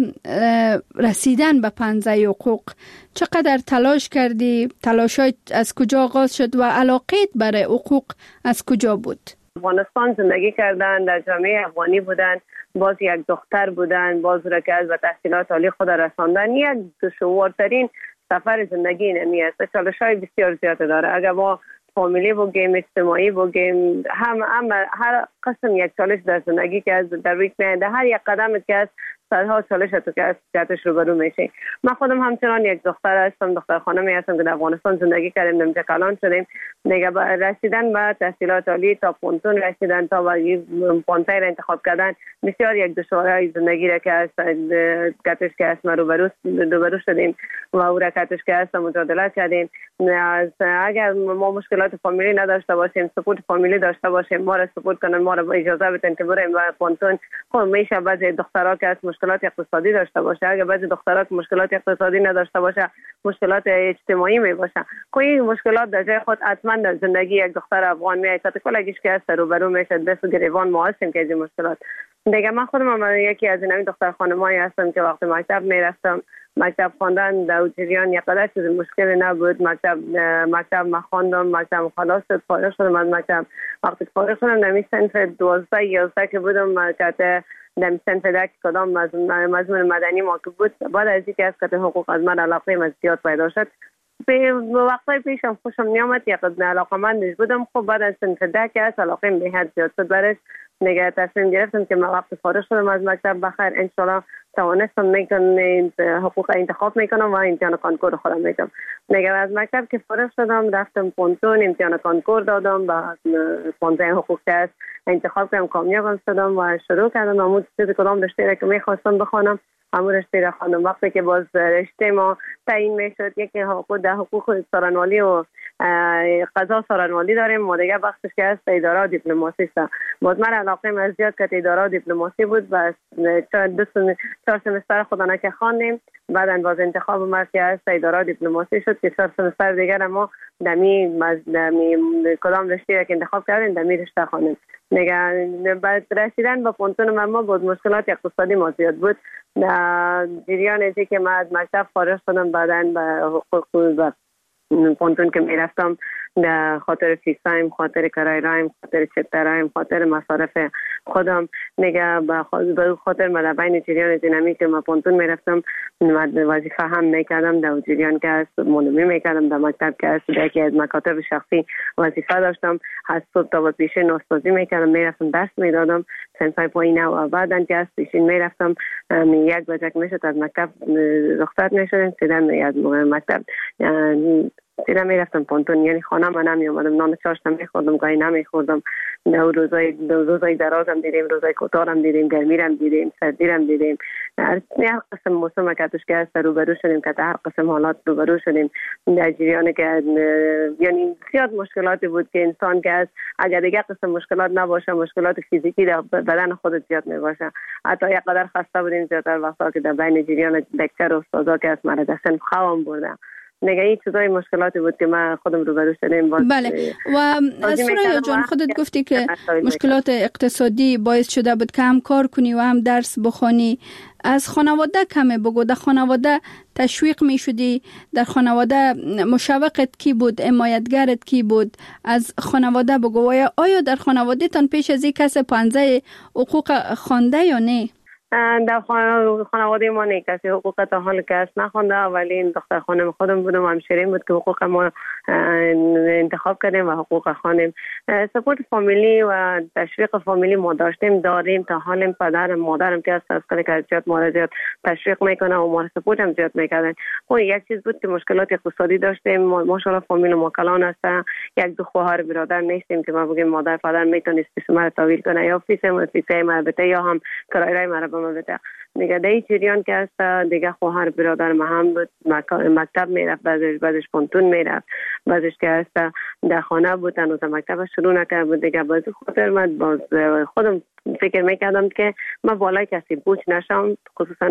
رسیدن به پانزده حقوق چقدر تلاش کردی؟ تلاشات از کجا آغاز شد و علاقت برای حقوق از کجا بود؟ افغانستان زندگی کردن، در جامعه افغانی بودن، باز یک دختر بودن، باز را که از به تحصیلات عالی خود رساندن. یک دشوارترین سفر زندگی نمی است. چالش‌های بسیار زیاد داره. اگر ما فامیلی بگیم، اجتماعی بگیم، هم هم هر قسم یک چالش در زندگی که از در روی میاد، هر یک قدم که از صدها چالش تو که از جهتش روبرو میشه. من خودم همچنان یک دختر هستم، دختر خانمی هستم که در افغانستان زندگی کردیم، نمیشه کلان شدیم. دیگه رسیدن به تحصیلات عالی تا پونتون رسیدن تا به پانزده را انتخاب کردن بسیار یک دشواری زندگی را که از جهتش که از ما روبرو روبرو شدیم و او را جهتش که از مجادله کردیم. از اگر ما مشکلات فامیلی نداشته باشیم، سپورت فامیلی داشته باشیم، ما را سپورت کنن، ما را اجازه بدن که بریم به پونتون. خب میشه بعضی دخترها که از مشکلات اقتصادی داشته باشه، اگر بعضی دخترها که مشکلات اقتصادی نداشته باشه، مشکلات اجتماعی می باشه. کوئی مشکلات در جای خود حتما در زندگی یک دختر افغان میاد تا کلگیش که از روبرو میشه. دست گریوان ما هستیم که این مشکلات دیگه. من خودم هم یکی از این دختر خانمایی هستم که وقتی مکتب میرفتم مکتب خواندن در جریان یک قدر چیز مشکل نبود. مکتب مکتب ما خواندم، مکتب خلاص فارغ شدم از مکتب. وقتی فارغ شدم در صنف دوازده یازده که بودم که در صنف ده کدام مضمون مدنی ما که بود، بعد از اینکه از کتاب حقوق از من علاقه من زیاد پیدا شد، به وقتی پیشم خوشم نیامد، یک علاقه من بودم. خب بعد از صنف ده که از علاقه به حد زیاد شد برش، نگه تصمیم گرفتم که من وقت فارغ شدم از مکتب بخیر انشالله توانستم میکنم حقوق انتخاب میکنم و امتحان کانکور خودم میکنم. نگه از مکتب که فارغ شدم رفتم پونتون، امتحان کانکور دادم و پونزده حقوق که انتخاب کردم، کامیاب شدم و شروع کردم همون چیز کدام رشته را که میخواستم بخوانم همون رشته را خواندم. وقتی که باز رشته ما تعیین میشد، یکی حقوق ده حقوق سارنوالی و قضا سارنوالی داریم، ما دیگه بخشش که است اداره دیپلماسی است. باز من علاقه من زیاد که اداره دیپلماسی بود و دو چهار سمستر خودانه که خواندیم. بعدن باز انتخاب ما که است اداره دیپلماسی شد که چهار سمستر دیگر ما دمی دمی کدام رشته که انتخاب کردیم دمی رشته خواندیم. نگه بعد رسیدن به پونتون ما بود مشکلات اقتصادی ما زیاد بود. در جریان ازی که من از مکتب فارغ شدم، بعدن به حقوق و پونتون که میرفتم در خاطر فیسایم، خاطر کرای رایم، خاطر چترایم، خاطر مصارف خودم، نگه به خاطر من بین جریان زینمی که من پونتون میرفتم وظیفه هم میکردم در جریان که است مولوی میکردم در مکتب که است در یکی از مکاتب شخصی وظیفه داشتم. از صبح تا به پیشین نوستازی میکردم، میرفتم درس میدادم سنفای پایینه و بعدن که از پیشین میرفتم یک بجک میشد از مکتب رخصت میشدم سیدن از مکتب سیده میرفتم پونتون، یعنی خانه من نمی اومدم، نان چاشتم میخوردم گاهی نمیخوردم. روزای روزای درازم دیدیم، روزای کوتاهم دیدیم، گرمیرم دیدیم، سردیرم دیدیم، هر قسم موسم که توش که روبرو شدیم، که هر قسم حالات روبرو شدیم در جریان که یعنی زیاد مشکلاتی بود که انسان که از اگر دیگه قسم مشکلات نباشه، مشکلات فیزیکی در بدن خودت زیاد میباشه. حتی یک قدر خسته بودیم زیادتر وقتا که در بین جریان دکتر و استادا که از مرد سن خوام بردم. نگه این چیزای مشکلاتی بود که من خودم روبرو شدیم. بله و سوریا جان خودت گفتی که مشکلات اقتصادی باعث شده بود که هم کار کنی و هم درس بخونی. از خانواده کمه بگو، در خانواده تشویق می شدی؟ در خانواده مشوقت کی بود؟ حمایتگرت کی بود؟ از خانواده بگو. و آیا در خانواده تان پیش از این کس پانزه حقوق خوانده یا نه؟ در خانواده ما نه کسی حقوق تا حال کس نخونده، ولی این دختر خانم خودم بودم و همشیرین بود که حقوق ما انتخاب کردیم و حقوق خانم. سپورت فامیلی و تشویق فامیلی ما داشتیم داریم تا حال. پدرم مادرم که است از کلی که زیاد ما زیاد تشویق میکنه و ما سپورت هم زیاد میکردن. خب یک چیز بود که مشکلات اقتصادی داشتیم. ماشاءالله فامیل ما کلان است، یک دو خواهر برادر نیستیم که ما بگیم مادر پدر میتونست فیس ما تحویل کنه یا فیس ما فیس ما بده یا هم کرایه ما رو بده. دیگه در این جریان که است دیگه خواهر برادر ما هم بود مکتب میرفت، بعضش بعضش پونتون میرفت، بعضش که است در خانه بود هنوز مکتب شروع نکرد بود. دیگه باز خاطر من باز خودم فکر میکردم که من بالای کسی بوج نشم، خصوصا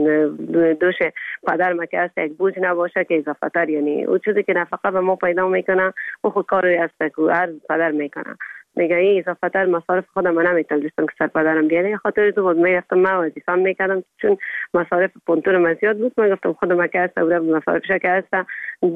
دوش پدر ما که است یک بوج نباشه که اضافه تر، یعنی اون چیزی که نفقه به ما پیدا میکنه و خود کاری است که هر پدر میکنه. دیگه این اضافه تر مصارف خودم من نمیتونستم که سر پدرم بیاره. خاطر تو بود میرفتم من وظیفه میکردم چون مصارف پونتون من زیاد بود. من گفتم خودم که است و مصارفش که است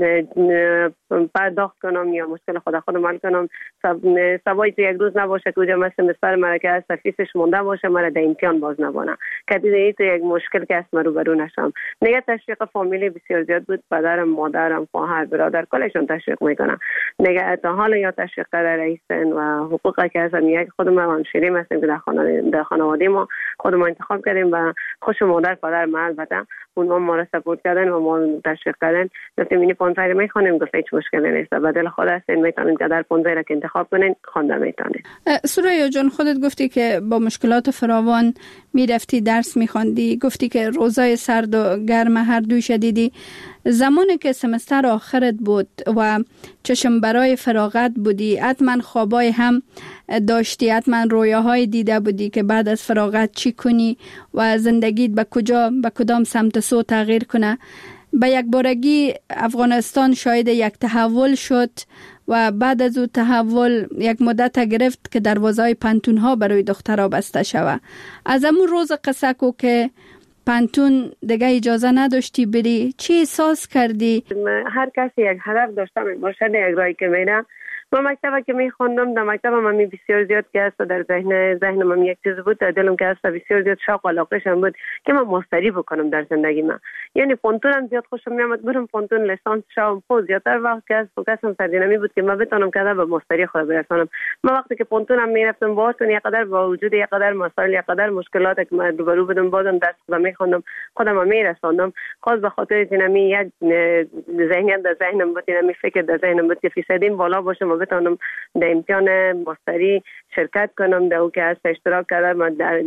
پرداخت کنم یا مشکل خود خودم حل کنم. سوای تو یک روز نباشه که اونجا مثل مستر مرا که است فیسش مونده باشه مرا در امتحان باز نبانه که دیگه تو یک مشکل که است من روبرو نشم. دیگه تشویق فامیلی بسیار زیاد بود. پدرم مادرم خواهر برادر کلشون تشویق میکنن. دیگه تا حالا یا تشویق در رئیسن و حقوقی که هستن یک خودم هم شیرین هستیم که در خانواده در خانواده ما خودم انتخاب کردیم و خوش مادر پدر ما البته اونها ما را سپورت کردن و ما تشویق کردن. گفتیم این پانزده میخونیم، گفت هیچ مشکلی نیست، بدل خود هستین میتونین که در پانزده را که انتخاب کنین خوانده میتونین. سوریا جان خودت گفتی که با مشکلات فراوان میرفتی درس میخواندی، گفتی که روزای سرد و گرم هر دوی شدیدی. زمانی که سمستر آخرت بود و چشم برای فراغت بودی، حتما خوابای هم داشتی، حتما رویاهای دیده بودی که بعد از فراغت چی کنی و زندگیت به کجا به کدام سمت سو تغییر کنه. به یک بارگی افغانستان شاهد یک تحول شد و بعد از او تحول یک مدت گرفت که دروازه‌های پنتون ها برای دخترها بسته شود. از همون روز قصه کو که پانتون دیگه اجازه نداشتی بری، چی احساس کردی؟ هر کسی یک هدف داشته باشه یک راهی که میره. ما مکتبی که می خوندم در مکتب من بسیار زیاد که است در ذهن ذهن من یک چیز بود، در دلم که است بسیار زیاد شوق و علاقه‌شم بود که من ماستری بکنم در زندگی من. یعنی پونتونم زیاد خوشم میامد، برم پونتون لیسانس شوم پوز زیادتر وقت که است فوکسم سر دینامی بود که من بتونم که به ماستری خود برسانم. من وقتی که پونتونم میرفتم باهاتون یک قدر با وجود یک قدر مسائل یک قدر مشکلات که من روبرو بودم بازم دست خودم میخوندم خودم میرساندم. خاص به خاطر دینامی یک ذهنیت در ذهنم بود، دینامی فکر در ذهنم بود که فیصدیم بالا باشه بتونم در امتحان ماستری شرکت کنم، در او که از اشتراک کردم من در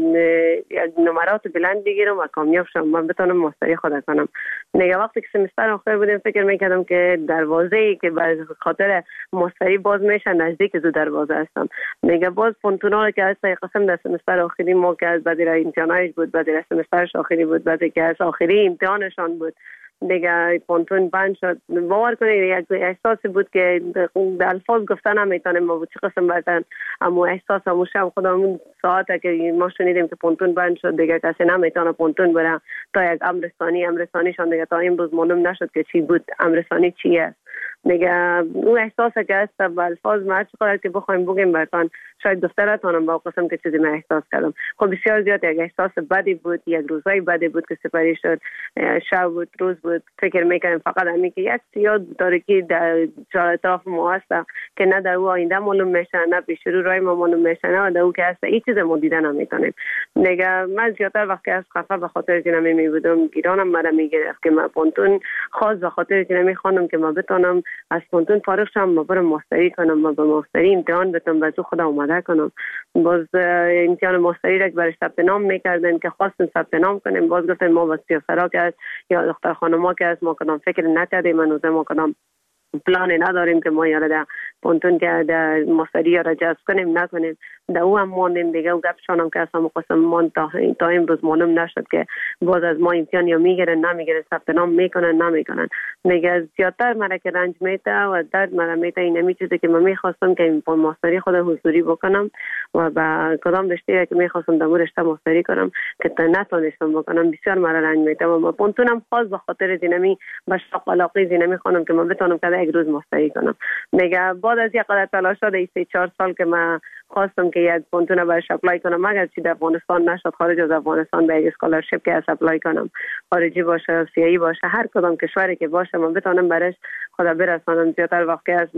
نمرات بلند بگیرم و کامیاب شم من بتونم ماستری خود کنم. دیگه وقتی که سمستر آخر بودم فکر میکردم که دروازه‌ای که به خاطر ماستری باز میشه نزدیک زو دروازه هستم. دیگه باز پونتونا که از قسم در سمستر آخری ما که از بعد امتحانش بود، بعد سمسترش آخری بود، بعد که از آخری امتحانشان بود دیگه پونتون بند شد. باور کنید یک احساسی بود که در الفاظ گفتن نمیتونم ما چه قسم بردن، اما احساس همون شب خودمون ساعته که ما شنیدیم که پونتون بند شد دیگه کسی نمیتونه پونتون بره تا یک امرستانی امرستانیشان دیگه تا امروز معلوم نشد که چی بود امرستانی چیه. دیگه اون احساسی که است با الفاظ ما چقدر که بخوایم بگیم براتون شاید دفترتونم با قسم که چیزی من احساس کردم. خب بسیار زیاد یک احساس بدی بود، یک روزای بدی بود که سپری شد، شب بود روز بود. فکر میکنم فقط همین که یک سیاد داره که در اطراف ما هست که نه در او آینده معلوم میشه نه پیش رو رای ما معلوم میشه نه در او که هست این چیز ما دیدن نمیتونیم. دیگه من زیادتر وقتی از خفه به خاطر که نمی بودم گیرانم مرا میگرفت که من پونتون خاص به خاطر که نمی خوانم که ما بتونم از پونتون فارغ شم ما برم ماستری کنم، ما به ماستری امتحان بتونم بازو خودم آماده کنم. باز امتحان ماستری را برای ثبت نام میکردن که خواستن ثبت نام کنیم، باز گفتن ما واسه سرا که یا دختر خانما که از ما کدام فکر نکردیم منوزه ما کدام پلان نداریم که ما یاره در پونتون که در ماستری را جذب کنیم نکنیم. در او هم ماندیم دیگه و گپشان هم که از هم قسم ماند تا, تا امروز معلوم نشد که باز از ما امتحان یا میگیرن نمیگیرن ثبت نام میکنن نمیکنن. دیگه زیادتر مرا که رنج میته و درد مرا میته این همی چیزی که من میخواستم که این ماستری خود حضوری بکنم و با کدام رشته که میخواستم در رشته ماستری کنم که تا نتونستم بکنم بسیار مرا رنج میته و ما پونتونم خاص به خاطر زینمی به شوق و علاقه زینمی خانم که من بتونم که یک روز ماستری کنم. دیگه بعد از یک قدر تلاش شده سه چهار سال که من خواستم که یک پونتون برش اپلای کنم مگر چی در افغانستان نشد خارج از افغانستان به یک اسکولارشیپ که از اپلای کنم خارجی باشه سیایی باشه هر کدام کشوری که باشه من بتونم برش خدا برسانم. زیادتر وقتی از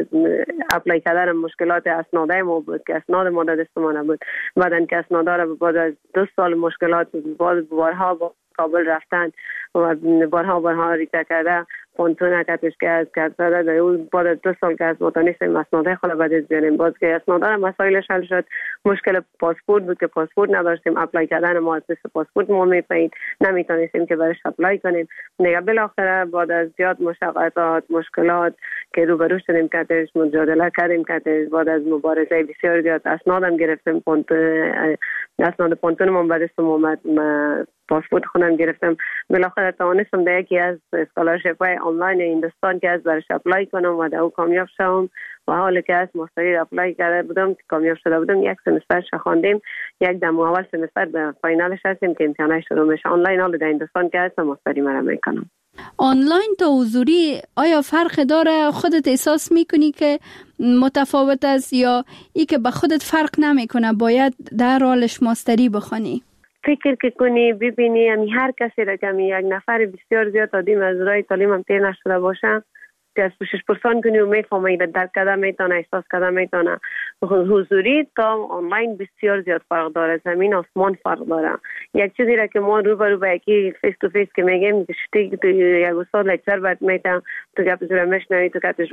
اپلای کردن مشکلات اسناده ما بود که اسناد ما دست ما نبود، بعدن که اسناده را بعد از دو سال مشکلات باز بارها با کابل رفتن و بارها بارها ریکته کرده پونتون کتش که از کرده در اون بعد از دو سال که از متانیستیم اسناده خود باید از بیانیم. باز که اسناده را مسائلش حل شد. مشکل پاسپورت بود که پاسپورت نداشتیم، اپلای کردن ما از پاسپورت ما میپایید نمیتونستیم که برش اپلای کنیم. دیگه بالاخره بعد از زیاد مشقتات مشکلات که روبرو شدیم کتش مجادله کردیم کتش بعد از مبارزه بسیار زیاد اسنادم گرفتیم پونتون اسناد پونتون من بعد از اومد پاسپورت خودم گرفتم. بالاخره توانستم در یکی از اسکولارشیپ های آنلاین هندوستان که از برش اپلای کنم و در او کامیاب شدم و حالی که از ماستری اپلای کرده بودم که کامیاب شده بودم یک سمسترش خواندیم یک دم اول سمستر به فاینالش هستیم که امتحانش شروع میشه آنلاین. حالا در هندوستان که هستم ماستری مرا میکنم. آنلاین تا حضوری آیا فرق داره؟ خودت احساس میکنی که متفاوت است یا ای که به خودت فرق نمیکنه باید در حالش ماستری بخونی؟ فکر که کنی ببینی همی هر کسی را که یک نفر بسیار زیاد آدم از رای تعلیم هم تیر نشده باشه که از پوشش پرسان کنی و میفهمی درک کرده میتونه احساس کرده میتونه. حضوری تا آنلاین بسیار زیاد فرق داره، زمین آسمان فرق داره. یک چیزی را که ما رو برو با یکی فیس تو فیس که میگیم شتی تو یک استاد لکچر باید میتونه تو گپ زور مشنوی تو کتش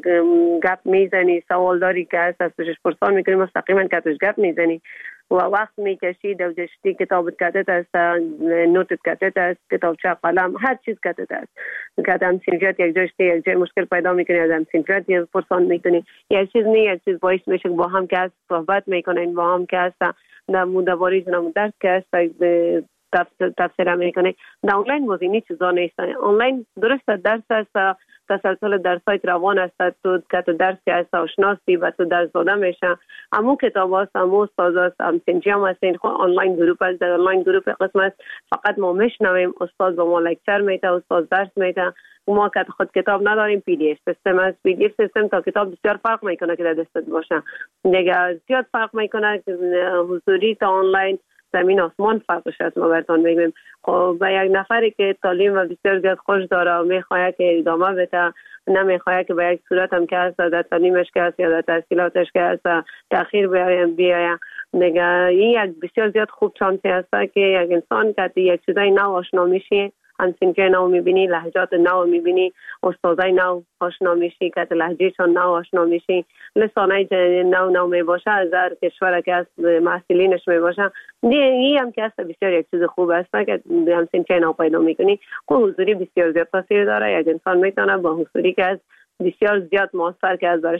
گپ میزنی سوال داری که از پوشش پرسان میکنی مستقیما کتش گپ میزنی و وقت میکشید و جشتی کتاب کتت است نوت کتت است کتاب چه قلم هر چیز کتت است کتم سینجات یک جشتی یک جای مشکل پیدا میکنی از هم سینجات یک پرسان میکنی یک چیز نه یک چیز باعث میشه با هم که صحبت میکنین با هم که است در مدواری جنم درس که است تفسیر میکنه. در آنلاین موضوعی چیزا نیست. آنلاین درست درس است تسلسل در سایت روان است، تو که تو درس که است آشناسی و تو درس داده میشه. امو کتاب است، امو استاد است، ام سنجام است، این خود آنلاین گروپ است. در آنلاین گروپ قسم است فقط ما میشنویم، استاد با ما لکچر میده، استاد درس میده. ما که خود کتاب نداریم، پی دی اف سیستم است. پی دی اف سیستم تا کتاب بسیار فرق میکنه که در دستت باشه. دیگه زیاد فرق میکنه حضوری تا آنلاین، زمین آسمان فرقش است. ما براتون میگیم خب به یک نفری که تعلیم و بسیار زیاد خوش داره و میخواد که ادامه بده، نمیخواد که به یک صورت هم که است در تعلیمش که است یا در تحصیلاتش که است تأخیر بیاید. دیگه این یک بسیار زیاد خوب چانسی است که یک انسان که یک چیزای نو آشنا میشه، همسنجای نو میبینی، لهجات نو میبینی، استادای نو آشنا میشی که لهجهشان نو آشنا میشی، لسانای نو نو میباشه، از هر کشور که از محصلینش میباشه. این هم که است بسیار یک چیز خوب است که همسنجای نو پیدا میکنی. خب حضوری بسیار زیاد تاثیر داره. یک انسان میتونه با حضوری که از بسیار زیاد موثر که از برش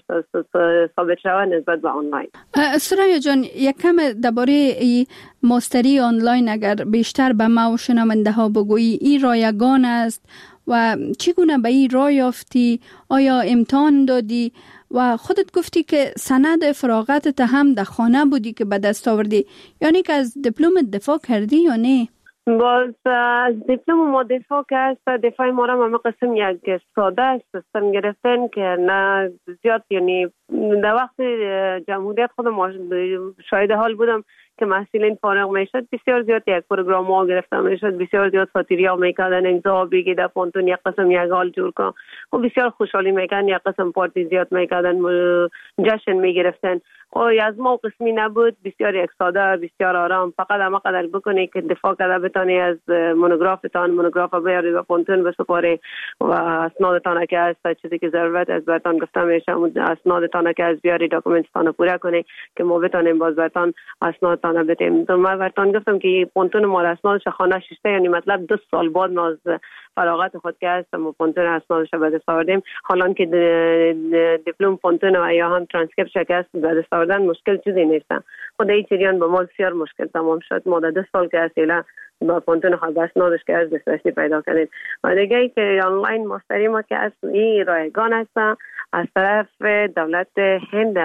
ثابت شود نسبت به آنلاین. سریا جان، یک کم درباره ماستری آنلاین اگر بیشتر به ما و شنونده ها بگویی، این رایگان است و چگونه به این راه یافتی؟ آیا امتحان دادی و خودت گفتی که سند فراغتت هم در خانه بودی که به دست آوردی، یعنی که از دیپلم دفاع کردی یا نه؟ باز از دیپلم ما دفاع کرد. دفاع ما را همه قسم یک ساده سیستم گرفتن که نه زیاد، یعنی در وقت جمهوریت خود ما شاید حال بودم که محصلین فارغ میشد، بسیار زیاد یک پروگرام ها گرفته میشد، بسیار زیاد ساتیری ها میکردن، امضا بگی در پانتون یک قسم یک حال جور کن و بسیار خوشحالی میکردن، یک قسم پارتی زیاد میکردن، جشن میگرفتن. خب از ما قسمی نبود، بسیار یک ساده، بسیار آرام. فقط همه قدر بکنی که دفاع کرده بتانی از مونوگرافتان، مونوگراف بیاری و پانتون بسپاری و اسنادتان که از چیزی که ضرورت از برتان گفته میشه اسنادتان که از بیاری، داکومنتتان پوره کنی که ما بتانیم باز برتان اسنادتان بدیم. تو من برتان گفتم که پانتون ما اسنادش خانه ششته، یعنی مطلب دو سال بعد ما از فراغت خود که هستم و پانتون اسنادش به دست آوردیم. حالا که دیپلم پانتون و یا هم ترانسکریپت شکست به دست آوردن مشکل چیزی نیست. خود این جریان با ما بسیار مشکل تمام شد. ما در دو سال که اصلا با پانتون خود اسنادش که از دسترسی پیدا کردیم. و دیگه ای که آنلاین ماستری ما که از این رایگان است از طرف دولت هند.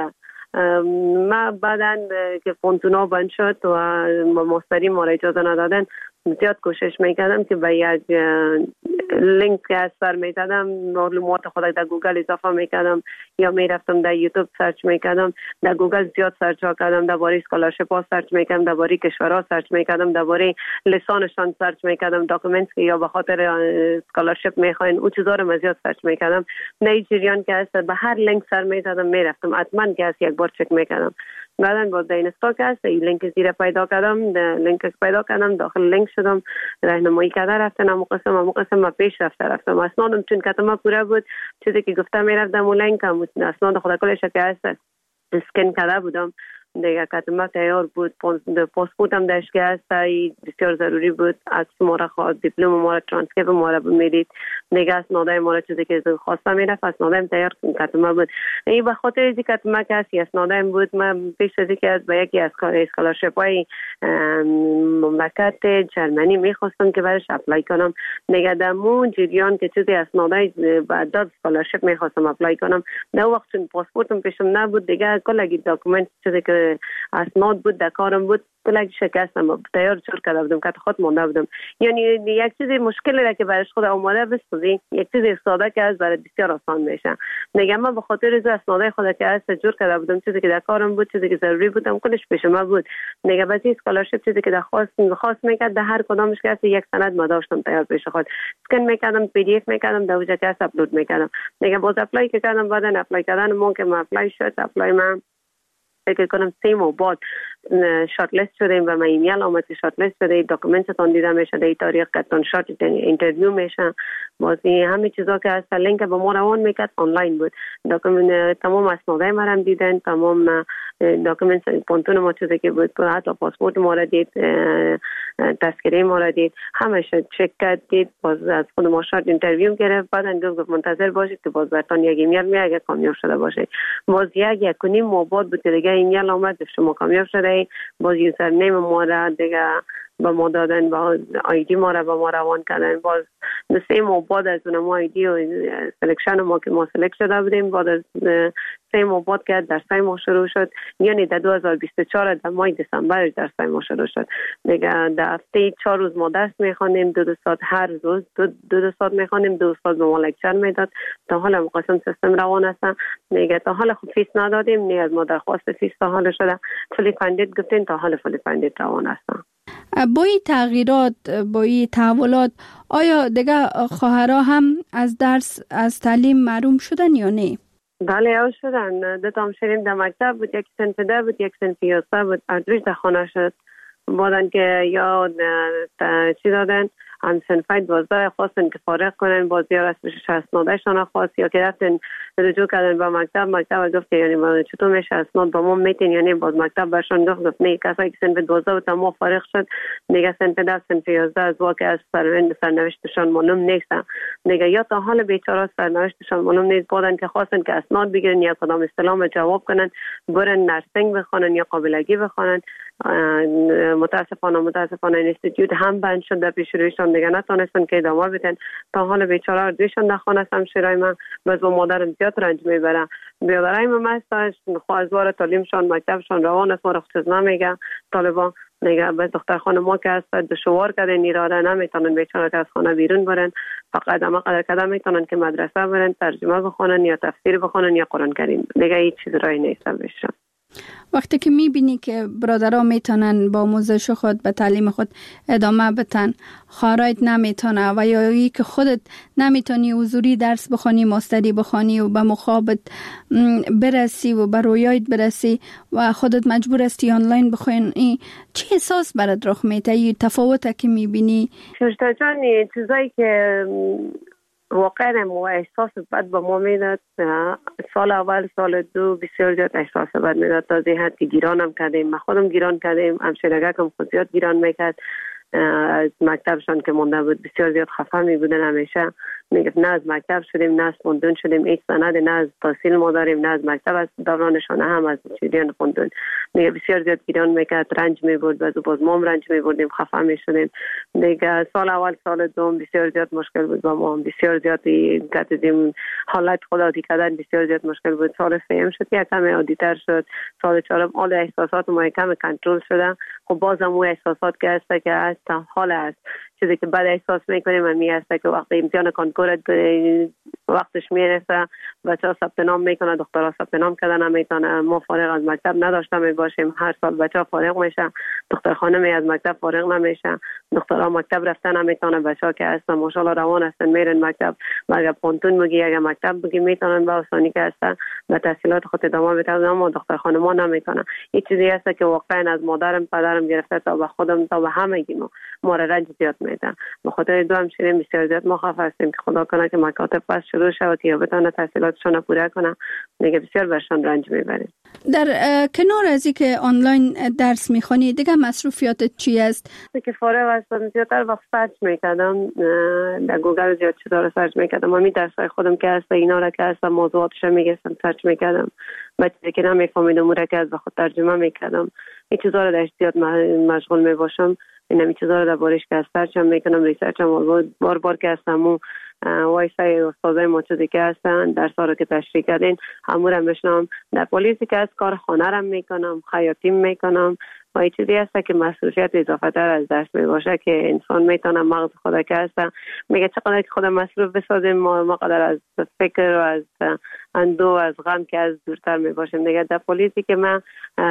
ما بعداً که پانتونا بند شد و ماستری ما را اجازه ندادن، زیاد کوشش میکردم که به یک لینک که سر میدادم معلومات خود در گوگل اضافه میکردم یا میرفتم در یوتیوب سرچ میکردم. در گوگل زیاد سرچ ها کردم، درباره اسکالرشپ ها سرچ میکردم، درباره کشورها سرچ میکردم، درباره لسانشان سرچ میکردم، داکومنتس که یا به خاطر اسکالرشپ میخواین او چیزا رو زیاد سرچ میکردم. نه جریان که است به هر لینک سر میدادم میرفتم، حتما که است یک بار چک میکردم. بعداً با اینستا که است این لینک زیر پیدا کردم، لینک پیدا کردم، داخل لینک شدم، راهنمایی کرده رفتن، همون قسم همون قسم ما پیش رفته رفتم. اسنادم چون کتما پوره بود، چیزی که گفتم میرفتم اون لینک هم اسناد خود کلش که است اسکن کرده بودم دیگه، کتما تیار بود. پاسپورت هم داشت که است بسیار ضروری بود، عکس ما را خواست، دیپلم ما را، ترانسکریپت ما را میدید دیگه، اسنادای ما را چیزی که خواسته میرفت اسنادم تیار کتما بود. این به خاطر اینکه کتما که است اسنادم بود، من پیش از اینکه از به یکی از اسکالرشپ های مملکت جرمنی میخواستم که برش اپلای کنم. دیگه در مون جریان که چیزی اسنادای بعد اسکالرشپ میخواستم اپلای کنم، در وقت چون پاسپورتم پیشم نبود دیگه، کلی داکومنت چیزی که اسناد بود در کارم بود کلی شکستم، تیار چور کرده بودم که خود مونده بودم. یعنی یک چیز مشکلی را که برش خود آماده بسازی، یک چیز ساده که از برای بسیار آسان میشه. میگم من به خاطر از اسنادای خود که از جور کرده بودم، چیزی که در کارم بود، چیزی که ضروری بودم کلش پیش ما بود. میگم بعضی اسکالرشپ چیزی که در خواست خواست میکرد، در هر کدامش که یک سند ما داشتم تیار پیش خود، اسکن میکردم، پی دی اف میکردم، در اونجا که اپلود میکردم. میگم باز اپلای کردم، بعدن اپلای کردن مون که ما اپلای شد، اپلای من فکر کنم سه ماه بعد شارت لیست شدیم و من ایمیل آمد که شارت لیست شده، داکومنتتون دیده میشه، در این تاریخ کتون شارت اینترویو میشه. بازی همه چیزا که از لینک با ما روان میکرد آنلاین بود. داکومنت تمام اسنادای ما هم دیدن، تمام داکومنت پانتون ما چیزی که بود، حتی پاسپورت ما را دید، تذکره ما را دید، همه شد چک کرد، دید. باز از خود ما شارت اینترویو گرفت، بعدن گفت منتظر باشید که باز براتون یک ایمیل میاد اگه کامیاب شده باشه. باز یک یک کنیم ما بعد بود دیگه ایمیل آمد شما کامیاب شده، باز یوزر نیم ما را دیگه به ما دادن، با آیدی ما را به ما روان کردن. باز سه ماه بعد از اون ما آیدی و سلکشن ما که ما سلکت شده بودیم، بعد از سه ماه بعد که در سه ماه شروع شد، یعنی در دو هزار و بیست و چهار در ماه دسامبر در سه ماه شروع شد. دیگه در هفته چهار روز ما درس میخوانیم، دو دو ساعت هر روز دو دو, دو ساعت میخوانیم، دو ساعت به ما لکچر میداد. تا حالا مقسم سیستم روان است. دیگه تا حالا خب فیس ندادیم، نه از ما درخواست فیس تا حالا شده. فلی فندید گفتین تا حالا فلی فندید روان است. با این تغییرات، با این تحولات، آیا دیگه خواهرها هم از درس، از تعلیم محروم شدن یا نه؟ بله او شدن. دو تا همشیریم در مکتب بود، یک سنف ده بود، یک سنف یازده بود. ادریج در خانه شد. بودن که یا چی دادن، هم سنفای دوازده خواستن که فارغ کنن، بازی ها رسمش اسناده شان خواست، یا که رفتن رجوع کردن با مکتب. مکتب گفت که یعنی چطور میشه اسناد با ما میتین، یعنی باز مکتب برشان گفت گفت نه، کسایی که سنف دوازده بود ما فارغ شد. نگه سنف ده سنف یازده از واقع از سرنوشتشان معلوم نیستن. نگه یا تا حال بیچاره سرنوشتشان معلوم نیست. بودن که خواستن که اسناد بگیرن یا کدام استلام جواب کنن، برن نرسینگ بخونن یا قابلگی بخونن. متاسفانه متاسفانه اینستیتوت هم بند شد در پیش رویشان، دیگه نتونستن که ادامه بدن. تا حالا بیچاره دویشان در خانه است. همشیرای من باز با مادرم زیاد رنج میبره. بیادرای من مستش خواهزوار تعلیمشان مکتبشان روان است، ما را چیز نمیگه. طالبان دیگه به دختر خانه ما که هست دشوار کردن، ایراده نمیتونن بیچاره که از خانه بیرون برن. فقط اما قدر کدام میتونن که مدرسه برن، ترجمه بخونن یا تفسیر بخونن یا قرآن کریم. دیگه هیچ چیز رای نیست بهشون. وقتی که میبینی که برادرها میتونن با آموزش خود به تعلیم خود ادامه بدن، خواهرایت نمیتونه، و یا ای که خودت نمیتونی حضوری درس بخونی، ماستری بخونی و به مخابت برسی و به رویایت برسی و خودت مجبور هستی آنلاین بخونی، چه احساس برات رخ میده؟ این تفاوته که میبینی؟ شوشتا جان، چیزایی که واقعا مو احساس بد با ما میداد. سال اول سال دو بسیار زیاد احساس بد میداد، تا زی حد که گیرانم کردیم. ما خودم گیران کردیم، همشیرگه کم خود زیاد گیران میکرد. از مکتبشان که مونده بود بسیار زیاد خفه می بودن. همیشه میگفت نه از مکتب شدیم، نه از خوندون شدیم، هیچ سند نه از تحصیل ما داریم، نه از مکتب از دورانشان، هم از چیزیان خوندون. میگه بسیار زیاد گیران میکرد، رنج میبرد، و باز ما رنج میبردیم، خفه میشدیم. دیگه سال اول سال دوم بسیار زیاد مشکل بود با ما، بسیار زیاد کردیم حالت خودآتی کردن بسیار زیاد مشکل بود. سال سوم شد که کم عادی‌تر شد. سال چهارم حال احساسات ما کم کنترل شده. خب بازم اون احساسات که هست که هست تا حال است، چیزی که بعد احساس میکنیم من میاسته که وقتی امتحان کنکور وقتش میرسه بچه‌ها ثبت نام میکنه، دخترها ثبت نام کردن نمیتونه. ما فارغ از مکتب نداشته می باشیم، هر سال بچه‌ها فارغ میشن، دختر خانمی از مکتب فارغ نمیشه، دخترها مکتب رفتن نمیتونه. بچه‌ها که هستن ماشاءالله روان هستن میرن مکتب، مگر پونتون بگی اگر مکتب بگی میتونن با آسانی که هستن به تحصیلات خود ادامه بدن، اما دختر خانما نمیتونه. این چیزی هست که واقعا از مادرم پدرم گرفته تا به خودم تا به همگی ما ما را رنج زیاد میده. به خاطر دو همشیرین بسیار زیاد ما خواهد هستیم که خدا کنه که مکاتب پس شروع شود که بتونه تحصیلاتشون رو پوره کنه. دیگه بسیار برشان رنج میبریم. در کنار از این که آنلاین درس میخونی دیگه مصروفیاتت چی است؟ که فارغ هستم زیادتر وقت سرچ میکردم در گوگل، زیاد چیزا رو سرچ میکردم. همین درسای خودم که هست اینا را که هست موضوعاتش میگستم سرچ میکردم. بچه که نمیفهمیدم اون را که از بخود ترجمه میکردم. این چیزا رو در زیاد مشغول میباشم. این همی چیزا رو در بارش که سرچم میکنم، ریسرچم بار بار که هستم و وایسای استادای ما چیزی که هستن درس ها رو که تشریح کردین همون رو بشنم. در پلیسی که از کار خانه رم میکنم، خیاطیم میکنم و این چیزی هست که مسئولیت اضافه تر از دست می باشه که انسان میتونه مغز خدا که هست میگه چقدر که خدا مصروف بسازیم ما ما قدر از فکر و از اندو و از غم که از دورتر می باشیم. دیگه در پلیسی که من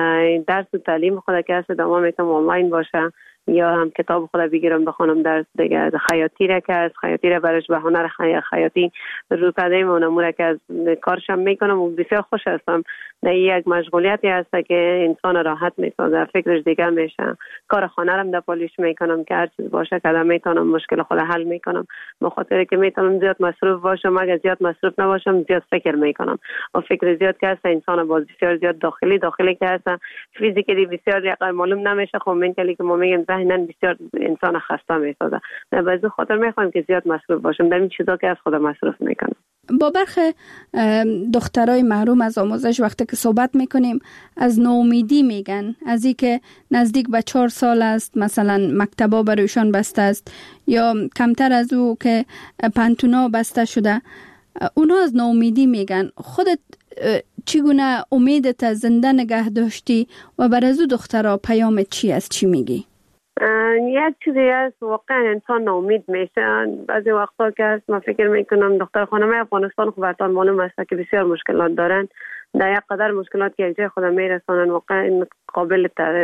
درس و تعلیم خدا که هست دامه میتونم آنلاین باشه یا هم کتاب خدا بگیرم بخونم درس. دیگه خیاطی را که از خیاطی را برش به هنر خی... خیاطی رو کردیم و نمونه که از کارشم میکنم و بسیار خوش هستم. در یک مشغولیتی هست که انسان راحت میسازه، فکرش دیگه میشه. کار خانه رم در پالیش میکنم که هر چیز باشه که میتونم مشکل خود حل میکنم. به خاطر که میتونم زیاد مصروف باشم، اگر زیاد مصروف نباشم زیاد فکر میکنم و فکر زیاد که هست انسان باز بسیار زیاد داخلی داخلی که هست فیزیکلی بسیار یقه معلوم نمیشه. خب منتالی که ما میگیم ذهنن بسیار انسان خسته میسازه. در بعضی خاطر میخوام که زیاد مصروف باشم در این چیزا که از خود مصروف میکنم. با برخی دخترای محروم از آموزش وقتی که صحبت میکنیم از ناامیدی میگن، از این که نزدیک به چهار سال است مثلا مکتبا برایشان بسته است یا کمتر از او که پانتونا بسته شده. اونا از ناامیدی میگن. خودت چگونه امیدت زنده نگه داشتی و بر از او دخترها پیام چی است؟ چی میگی؟ یک چیزی است، واقعا انسان ناامید میشه. بعضی وقتا که است ما فکر میکنم دختر خانم افغانستان خب براتون معلوم است که بسیار مشکلات دارن. در یک قدر مشکلات که یک جای خود میرسانن واقعا قابل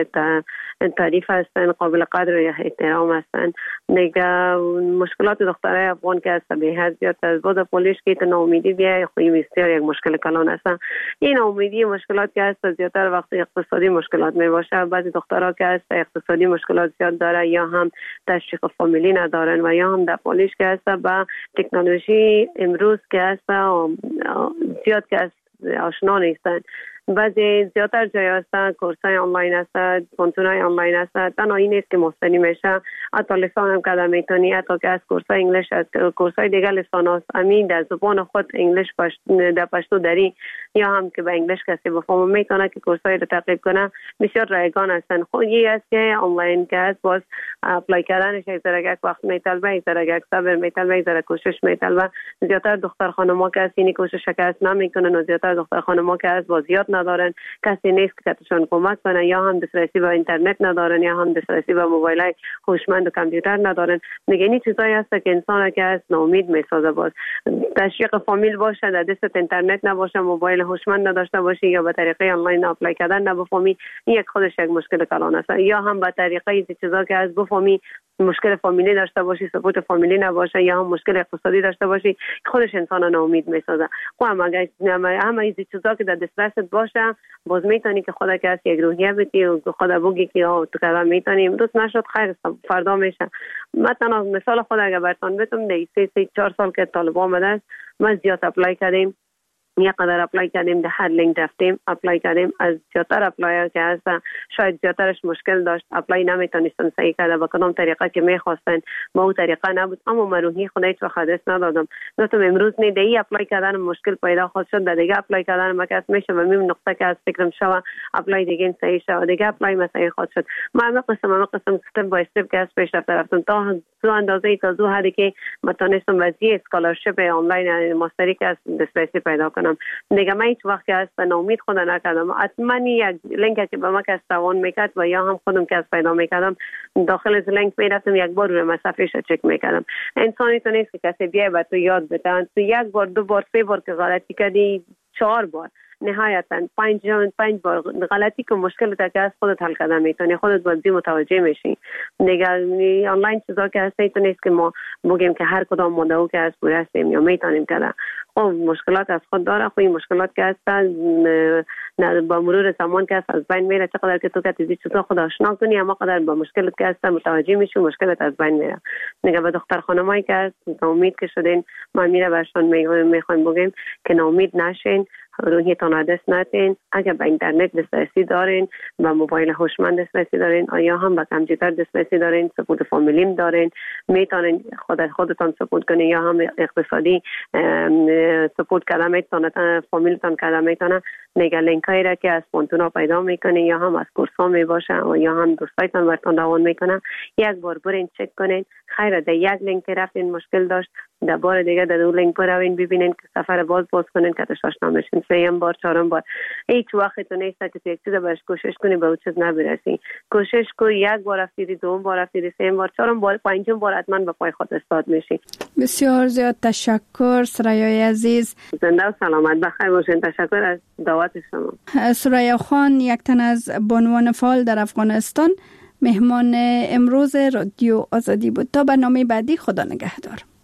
تعریف هستن، قابل قدر و احترام هستن. دیگه مشکلات دخترای افغان که است به حد زیاد از بود پولیش که ناامیدی بیای خوی بسیار یک مشکل کلان هستن. این ناامیدی مشکلات که است زیادتر وقت اقتصادی مشکلات می باشه. بعضی دخترها که است اقتصادی مشکلات زیاد داره یا هم تشویق فامیلی ندارن و یا هم در پولیش که است با تکنولوژی امروز که است زیاد که است آشنا نیستن. بعضی زیادتر جای هستن کورسای آنلاین هستن، پانتونای آنلاین هستن. تنها این نیست که مستنی میشه، حتی لسان هم کده میتونی، حتی که از کورسای انگلیش هست، کورسای دیگه لسان هست امین در زبان خود انگلیش پشت در پشتو داری یا هم که به انگلیش کسی بفهمه میتونه که کورسای رو تعقیب کنه. بسیار رایگان هستن. خود یه است که آنلاین که هست باز اپلای کردنش یک ذره یک وقت میطلبه، یک ذره یک صبر میطلبه، یک ذره کوشش میطلبه. زیادتر دختر خانم‌ها که هست این کوشش شکست نمیکنن و زیادتر دختر خانم‌ها که هست باز یاد ندارن، کسی نیست که کتشان کمک کنه یا هم دسترسی به اینترنت ندارن یا هم دسترسی به موبایل هوشمند و کامپیوتر ندارن. دیگه این چیزایی هست که انسان که از ناامید میسازه. باز تشویق فامیل باشه، در دست اینترنت نباشه، موبایل هوشمند نداشته باشی یا به طریقه آنلاین اپلای کردن نبفهمی، این یک خودش یک مشکل کلان است. یا هم به طریقه این چیزا که از بفهمی مشکل فامیلی داشته باشی، سپورت فامیلی نباشه یا هم مشکل اقتصادی داشته باشی، خودش انسان ناامید میسازه. خب اگر همه این چیزا که در دسترست باشه باز میتونی که خدا که از یک روحیه بدی و خدا بگی که تو کذا میتونی، امروز نشد خیر فردا میشه. مثلا مثال خود اگر براتون بگم در سه سه چهار سال که طالب آمده ما زیاد اپلای کردیم، یک قدر اپلای کردیم، در هر لینک رفتیم اپلای کردیم. از زیادتر اپلای که هست شاید زیادترش مشکل داشت، اپلای نمیتونستن صحیح کرده با کدام طریقه که میخواستن با اون طریقه نبود. اما من روحی خدا هیچ وقت دست ندادم. گفتم امروز نه دی اپلای کردن مشکل پیدا خواهد شد، دیگه اپلای کردن مکس میشه و میم نقطه که از فکرم شوه اپلای دیگه صحیح شوه، دیگه اپلای مسئله خواهد شد. ما هم قسم هم قسم استپ بای استپ که از پیش رفته رفتم تا تو اندازه تا زو حدی که متونستم وزیر اسکالرشپ آنلاین ماستری که از دسترسی پیدا کنم. دیگه من هیچ وقت که از ناامید خود نکردم. حتما یک لینک که به ما که توان میکرد و یا هم خودم که از پیدا میکردم داخل از لینک میرفتم یک بار روی مسافهش چک میکردم. انسانی تو نیست که کسی بیای به تو یاد بده. تو یک بار دو بار سه بار که غلطی کردی، چهار بار نهایتا پنج پنج بار غلطی که مشکل تا که از خودت حل کردن میتونی، خودت بازی متوجه میشی. دیگه آنلاین چیزا که هست تو نیست که ما بگیم که هر کدام مدعو که از پوره هستیم یا میتونیم کردن. خب مشکلات از خود داره. خب این مشکلات که هست با مرور زمان که هست از بین میره. چقدر که تو که تیزی چیزا خود آشنا کنی اما قدر با مشکلات که هست متوجه میشی مشکلات از بین میره. دیگه به دختر خانمایی که هست ناامید که شدین ما میره برشان میخوایم بگیم که ناامید نشین، روحیتان را دست ندین. اگر به اینترنت دسترسی دارین، به موبایل هوشمند دسترسی دارین، آیا هم به کامپیوتر دسترسی دارین، سپورت فامیلیم دارین، میتونین خود خودتان سپورت کنین یا هم اقتصادی سپورت کردن میتونن، فامیلتان کردن میتونن. دیگه لینکایی را که از پانتونا پیدا میکنین یا هم از کورسا میباشه و یا هم دوستایتان براتون روان میکنن، یک بار برین چک کنین. خیر در یک لینک رفتین مشکل داشت، در بار دیگه در دو لینک بروین ببینین که سفر باز باز کنین که آشنا بشین. سیم بار چهارم بار هیچ وقت تو نیست که تو یک چیز برش کوشش کنی به اون چیز نبرسی. کوشش کو یک بار رفتیدی، دوم بار رفتیدی، سیم بار، چهارم بار، پنجم بار حتما به پای خود استاد میشی. بسیار زیاد تشکر سرایای عزیز. زنده و سلامت بخیر باشین. تشکر از دعوت شما. سریا خان یک تن از بانوان فعال در افغانستان مهمان امروز رادیو آزادی بود. تا برنامه بعدی خدا نگهدار.